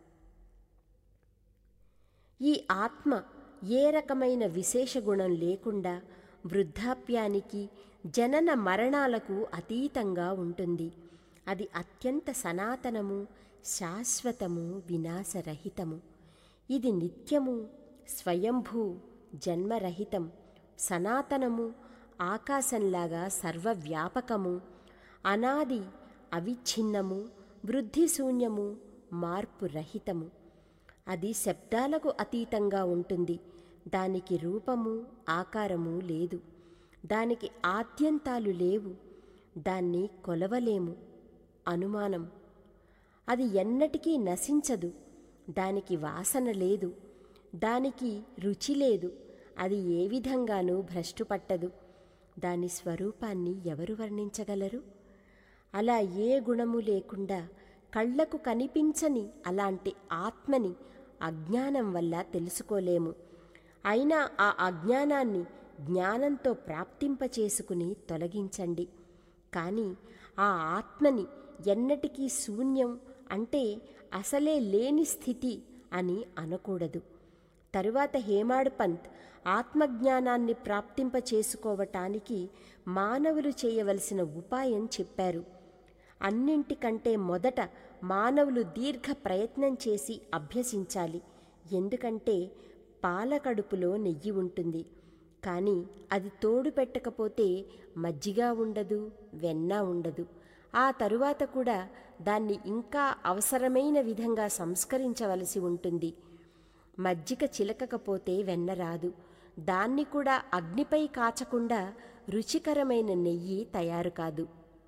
ఈ ఆత్మ ఏ రకమైన విశేష గుణం లేకుండా వృద్ధాప్యానికి, జనన మరణాలకు అతీతంగా ఉంటుంది. అది అత్యంత సనాతనము, శాశ్వతము, వినాశరహితము. ఇది నిత్యము, స్వయంభూ, జన్మరహితం, సనాతనము, ఆకాశంలాగా సర్వవ్యాపకము, అనాది, అవిచ్ఛిన్నము, వృద్ధిశూన్యము, మార్పు రహితము. అది శబ్దాలకు అతీతంగా ఉంటుంది. దానికి రూపము, ఆకారము లేదు. దానికి ఆద్యంతాలు లేవు. దాన్ని కొలవలేము. అనుమానం. అది ఎన్నటికీ నశించదు. దానికి వాసన లేదు. దానికి రుచి లేదు. అది ఏ విధంగానూ భ్రష్టుపట్టదు. దాని స్వరూపాన్ని ఎవరు వర్ణించగలరు? అలా ఏ గుణము లేకుండా కళ్లకు కనిపించని అలాంటి ఆత్మని అజ్ఞానం వల్ల తెలుసుకోలేము. అయినా ఆ అజ్ఞానాన్ని జ్ఞానంతో ప్రాప్తింపచేసుకుని తొలగించండి. కానీ ఆ ఆత్మని ఎన్నటికీ శూన్యం అంటే అసలే లేని స్థితి అని అనకూడదు. తరువాత హేమాడ్ పంత్ ఆత్మజ్ఞానాన్ని ప్రాప్తింపచేసుకోవటానికి మానవులు చేయవలసిన ఉపాయం చెప్పారు. అన్నింటికంటే మొదట మానవులు దీర్ఘ ప్రయత్నం చేసి అభ్యసించాలి. ఎందుకంటే పాలకడుపులో నెయ్యి ఉంటుంది, కానీ అది తోడు పెట్టకపోతే మజ్జిగ ఉండదు, వెన్న ఉండదు. ఆ తరువాత కూడా దాన్ని ఇంకా అవసరమైన విధంగా సంస్కరించవలసి ఉంటుంది. మజ్జిగ చిలకకపోతే వెన్న రాదు. దాన్ని కూడా అగ్నిపై కాచకుండా రుచికరమైన నెయ్యి తయారు కాదు.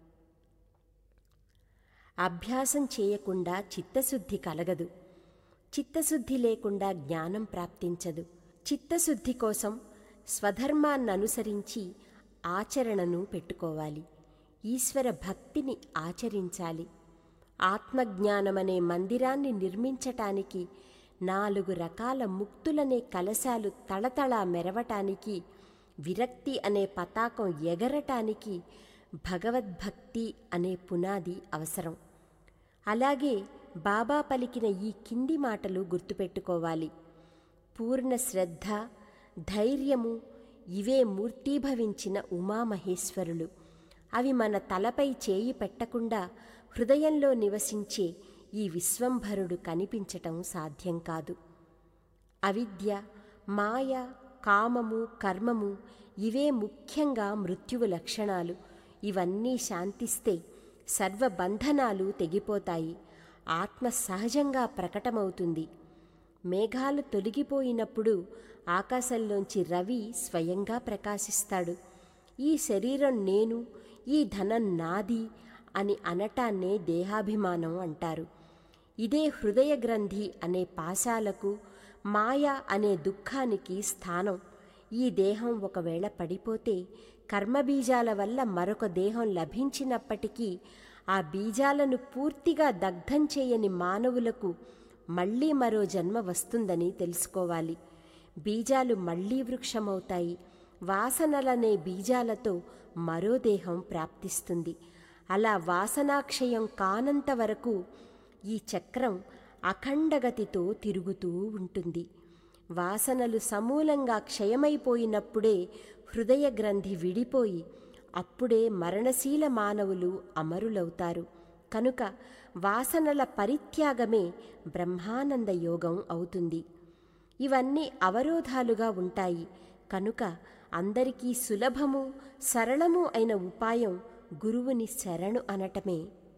అభ్యాసం చేయకుండా చిత్తశుద్ధి కలగదు. చిత్తశుద్ధి లేకుండా జ్ఞానం ప్రాప్తించదు. చిత్తశుద్ధి కోసం స్వధర్మాన్ననుసరించి ఆచరణను పెట్టుకోవాలి. ఈశ్వర భక్తిని ఆచరించాలి. ఆత్మజ్ఞానమనే మందిరాన్ని నిర్మించటానికి, నాలుగు రకాల ముక్తులనే కలశాలు తళతళా మెరవటానికి, విరక్తి అనే పతాకం ఎగరటానికి భగవద్భక్తి అనే పునాది అవసరం. అలాగే బాబా పలికిన ఈ కింది మాటలు గుర్తుపెట్టుకోవాలి. పూర్ణ శ్రద్ధ, ధైర్యము ఇవే మూర్తీభవించిన ఉమామహేశ్వరులు. అవి మన తలపై చేయి పెట్టకుండా హృదయంలో నివసించే ఈ విశ్వంభరుడు కనిపించటం సాధ్యం కాదు. అవిద్య, మాయ, కామము, కర్మము ఇవే ముఖ్యంగా మృత్యువు లక్షణాలు. ఇవన్నీ శాంతిస్తే సర్వబంధనాలు తెగిపోతాయి. ఆత్మ సహజంగా ప్రకటమవుతుంది. మేఘాలు తొలగిపోయినప్పుడు ఆకాశంలోంచి రవి స్వయంగా ప్రకాశిస్తాడు. ఈ శరీరం నేను, ఈ ధనం నాది అని అనటాన్నే దేహాభిమానం అంటారు. ఇదే హృదయ గ్రంథి అనే పాశాలకు, మాయ అనే దుఃఖానికి స్థానం. ఈ దేహం ఒకవేళ పడిపోతే కర్మబీజాల వల్ల మరొక దేహం లభించినప్పటికీ ఆ బీజాలను పూర్తిగా దగ్ధం చేయని మానవులకు మళ్ళీ మరో జన్మ వస్తుందని తెలుసుకోవాలి. బీజాలు మళ్ళీ వృక్షమవుతాయి. వాసనలనే బీజాలతో మరో దేహం ప్రాప్తిస్తుంది. అలా వాసనాక్షయం కానంత వరకు ఈ చక్రం అఖండగతితో తిరుగుతూ ఉంటుంది. వాసనలు సమూలంగా క్షయమైపోయినప్పుడే హృదయ గ్రంథి విడిపోయి అప్పుడే మరణశీల మానవులు అమరులవుతారు. కనుక వాసనల పరిత్యాగమే బ్రహ్మానంద యోగం అవుతుంది. ఇవన్నీ అవరోధాలుగా ఉంటాయి. కనుక అందరికీ సులభము సరళము అయిన ఉపాయం గురువుని శరణు అనటమే.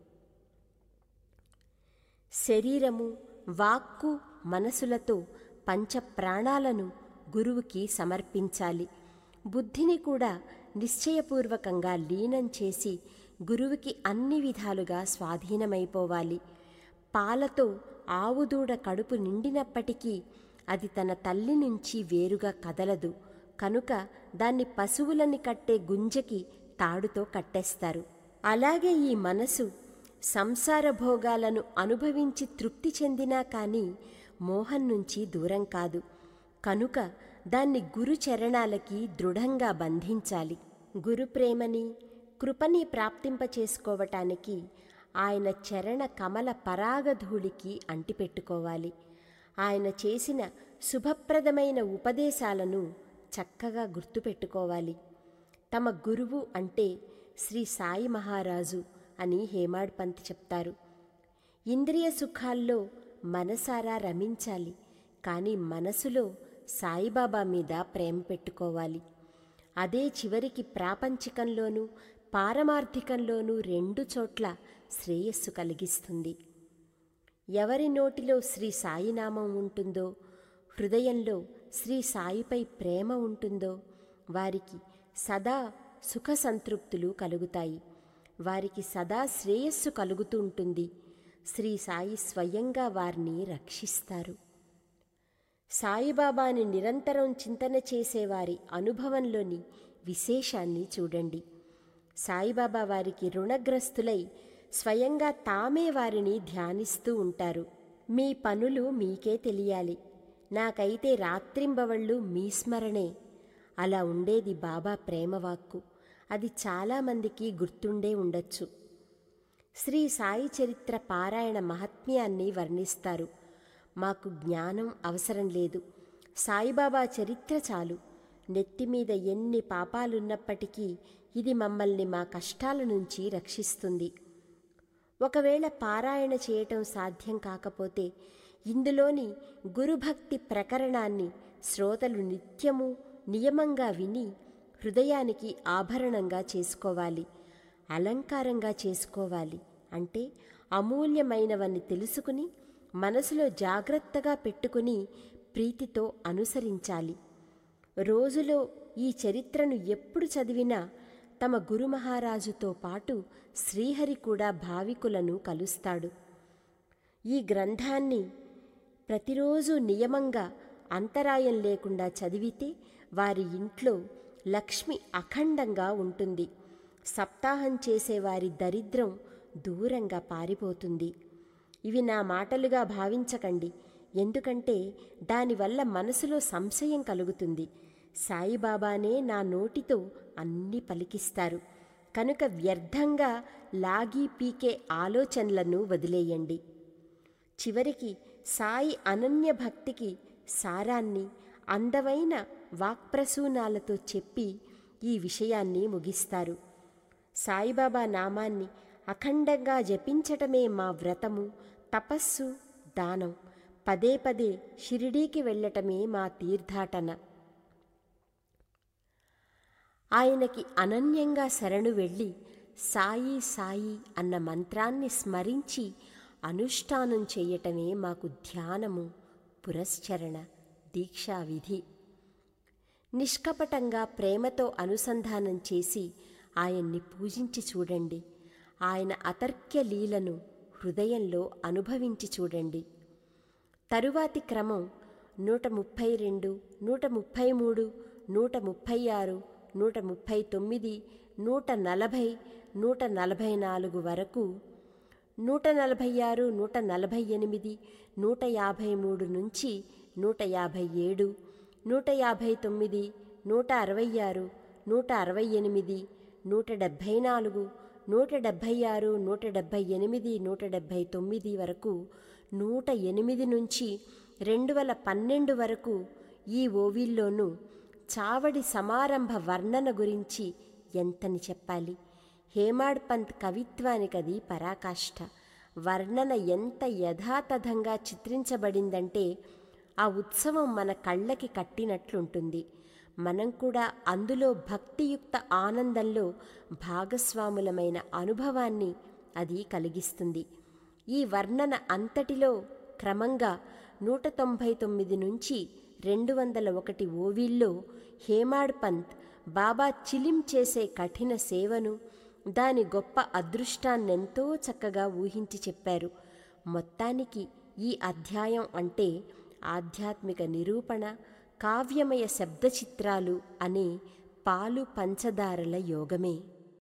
శరీరము, వాక్కు, మనసులతో పంచప్రాణాలను గురువుకి సమర్పించాలి. బుద్ధిని కూడా నిశ్చయపూర్వకంగా లీనం చేసి గురువుకి అన్ని విధాలుగా స్వాధీనమైపోవాలి. పాలతో ఆవుదూడ కడుపు నిండినప్పటికీ అది తన తల్లి నుంచి వేరుగా కదలదు. కనుక దాన్ని పశువులని కట్టే గుంజకి తాడుతో కట్టేస్తారు. అలాగే ఈ మనసు సంసార భోగాలను అనుభవించి తృప్తి చెందినా కానీ మోహం నుంచి దూరం కాదు. కనుక దాన్ని గురు చరణాలకి దృఢంగా బంధించాలి. గురు ప్రేమని, కృపని ప్రాప్తింపచేసుకోవటానికి ఆయన చరణ కమల పరాగధూళికి అంటిపెట్టుకోవాలి. ఆయన చేసిన శుభప్రదమైన ఉపదేశాలను చక్కగా గుర్తుపెట్టుకోవాలి. తమ గురువు అంటే శ్రీ సాయి మహారాజు అని హేమాడ్ పంత్ చెప్తారు. ఇంద్రియ సుఖాల్లో మనసారా రమించాలి, కానీ మనసులో సాయిబాబా మీద ప్రేమ పెట్టుకోవాలి. అదే చివరికి ప్రాపంచికంలోనూ పారమార్థికంలోనూ రెండు చోట్ల శ్రేయస్సు కలిగిస్తుంది. ఎవరి నోటిలో శ్రీ సాయినామం ఉంటుందో, హృదయంలో శ్రీ సాయిపై ప్రేమ ఉంటుందో వారికి సదా సుఖ సంతృప్తులు కలుగుతాయి. వారికి సదా శ్రేయస్సు కలుగుతూ ఉంటుంది. శ్రీ సాయి స్వయంగా వారిని రక్షిస్తారు. సాయిబాబాని నిరంతరం చింతన చేసేవారి అనుభవంలోని విశేషాన్ని చూడండి. సాయిబాబా వారికి రుణగ్రస్తులై స్వయంగా తామే వారిని ధ్యానిస్తూ ఉంటారు. మీ పనులు మీకే తెలియాలి, నాకైతే రాత్రింబవళ్ళు మీ స్మరణే. అలా ఉండేది బాబా ప్రేమవాక్కు. అది చాలామందికి గుర్తుండే ఉండొచ్చు. శ్రీ సాయి చరిత్ర పారాయణ మహాత్మ్యాన్ని వర్ణిస్తారు. మాకు జ్ఞానం అవసరం లేదు, సాయిబాబా చరిత్ర చాలు. నెత్తిమీద ఎన్ని పాపాలున్నప్పటికీ ఇది మమ్మల్ని మా కష్టాల నుంచి రక్షిస్తుంది. ఒకవేళ పారాయణ చేయటం సాధ్యం కాకపోతే ఇందులోని గురుభక్తి ప్రకరణాన్ని శ్రోతలు నిత్యము నియమంగా విని హృదయానికి ఆభరణంగా చేసుకోవాలి, అలంకారంగా చేసుకోవాలి. అంటే అమూల్యమైనవని తెలుసుకుని మనసులో జాగ్రత్తగా పెట్టుకుని ప్రీతితో అనుసరించాలి. రోజులో ఈ చరిత్రను ఎప్పుడు చదివినా తమ గురుమహారాజుతో పాటు శ్రీహరి కూడా భావికులను కలుస్తాడు. ఈ గ్రంథాన్ని ప్రతిరోజు నియమంగా అంతరాయం లేకుండా చదివితే వారి ఇంట్లో లక్ష్మి అఖండంగా ఉంటుంది. సప్తాహం చేసేవారి దరిద్రం దూరంగా పారిపోతుంది. ఇవి నా మాటలుగా భావించకండి, ఎందుకంటే దానివల్ల మనసులో సంశయం కలుగుతుంది. సాయిబాబానే నా నోటితో అన్నీ పలికిస్తారు. కనుక వ్యర్థంగా లాగి పీకే ఆలోచనలను వదిలేయండి. చివరికి సాయి అనన్య భక్తికి సారాన్ని అందమైన వాక్ప్రసూనాలతో చెప్పి ఈ విషయాన్ని ముగిస్తారు. సాయిబాబా నామాన్ని అఖండంగా జపించటమే మా వ్రతము, తపస్సు, దానం. పదే పదే షిరిడీకి వెళ్ళటమే మా తీర్థాటన. ఆయనకి అనన్యంగా శరణు వెళ్ళి సాయి సాయి అన్న మంత్రాన్ని స్మరించి అనుష్ఠానం చేయటమే మాకు ధ్యానము, పురశ్చరణ, దీక్షా విధి. నిష్కపటంగా ప్రేమతో అనుసంధానం చేసి ఆయన్ని పూజించి చూడండి. ఆయన అతర్క్య లీలను హృదయంలో అనుభవించి చూడండి. తరువాతి క్రమం నూట ముప్పై రెండు, నూట ముప్పై మూడు, నూట ముప్పై ఆరు, నూట ముప్పై తొమ్మిది, నూట నలభై, నూట నలభై నాలుగు వరకు, నూట నలభై ఆరు, నూట నలభై ఎనిమిది, నూట యాభై మూడు నుంచి నూట యాభై ఏడు, నూట యాభై తొమ్మిది, నూట అరవై ఆరు, నూట అరవై ఎనిమిది, నూట డెబ్భై నాలుగు, నూట డెబ్భై ఆరు, నూట డెబ్భై ఎనిమిది, నూట డెబ్భై తొమ్మిది వరకు, నూట ఎనిమిది నుంచి రెండు వేల పన్నెండు వరకు ఈ ఓవిల్లోనూ చావడి సమారంభ వర్ణన గురించి ఎంతని చెప్పాలి. హేమాడ్ పంత్ కవిత్వానికది పరాకాష్ఠ. వర్ణన ఎంత యథాతథంగా చిత్రించబడిందంటే ఆ ఉత్సవం మన కళ్ళకి కట్టినట్లుంటుంది. మనం కూడా అందులో భక్తియుక్త ఆనందంలో భాగస్వాములమైన అనుభవాన్ని అది కలిగిస్తుంది. ఈ వర్ణన అంతటిలో క్రమంగా నూట తొంభై తొమ్మిది నుంచి రెండు వందల ఒకటి ఓవిల్లో హేమాడ్ పంత్ బాబా చిలిం చేసే కఠిన సేవను, దాని గొప్ప అదృష్టాన్నెంతో చక్కగా ఊహించి చెప్పారు. మొత్తానికి ఈ అధ్యాయం అంటే ఆధ్యాత్మిక నిరూపణ, కావ్యమయ శబ్దచిత్రాలు అనే పాలు పంచదారల యోగమే.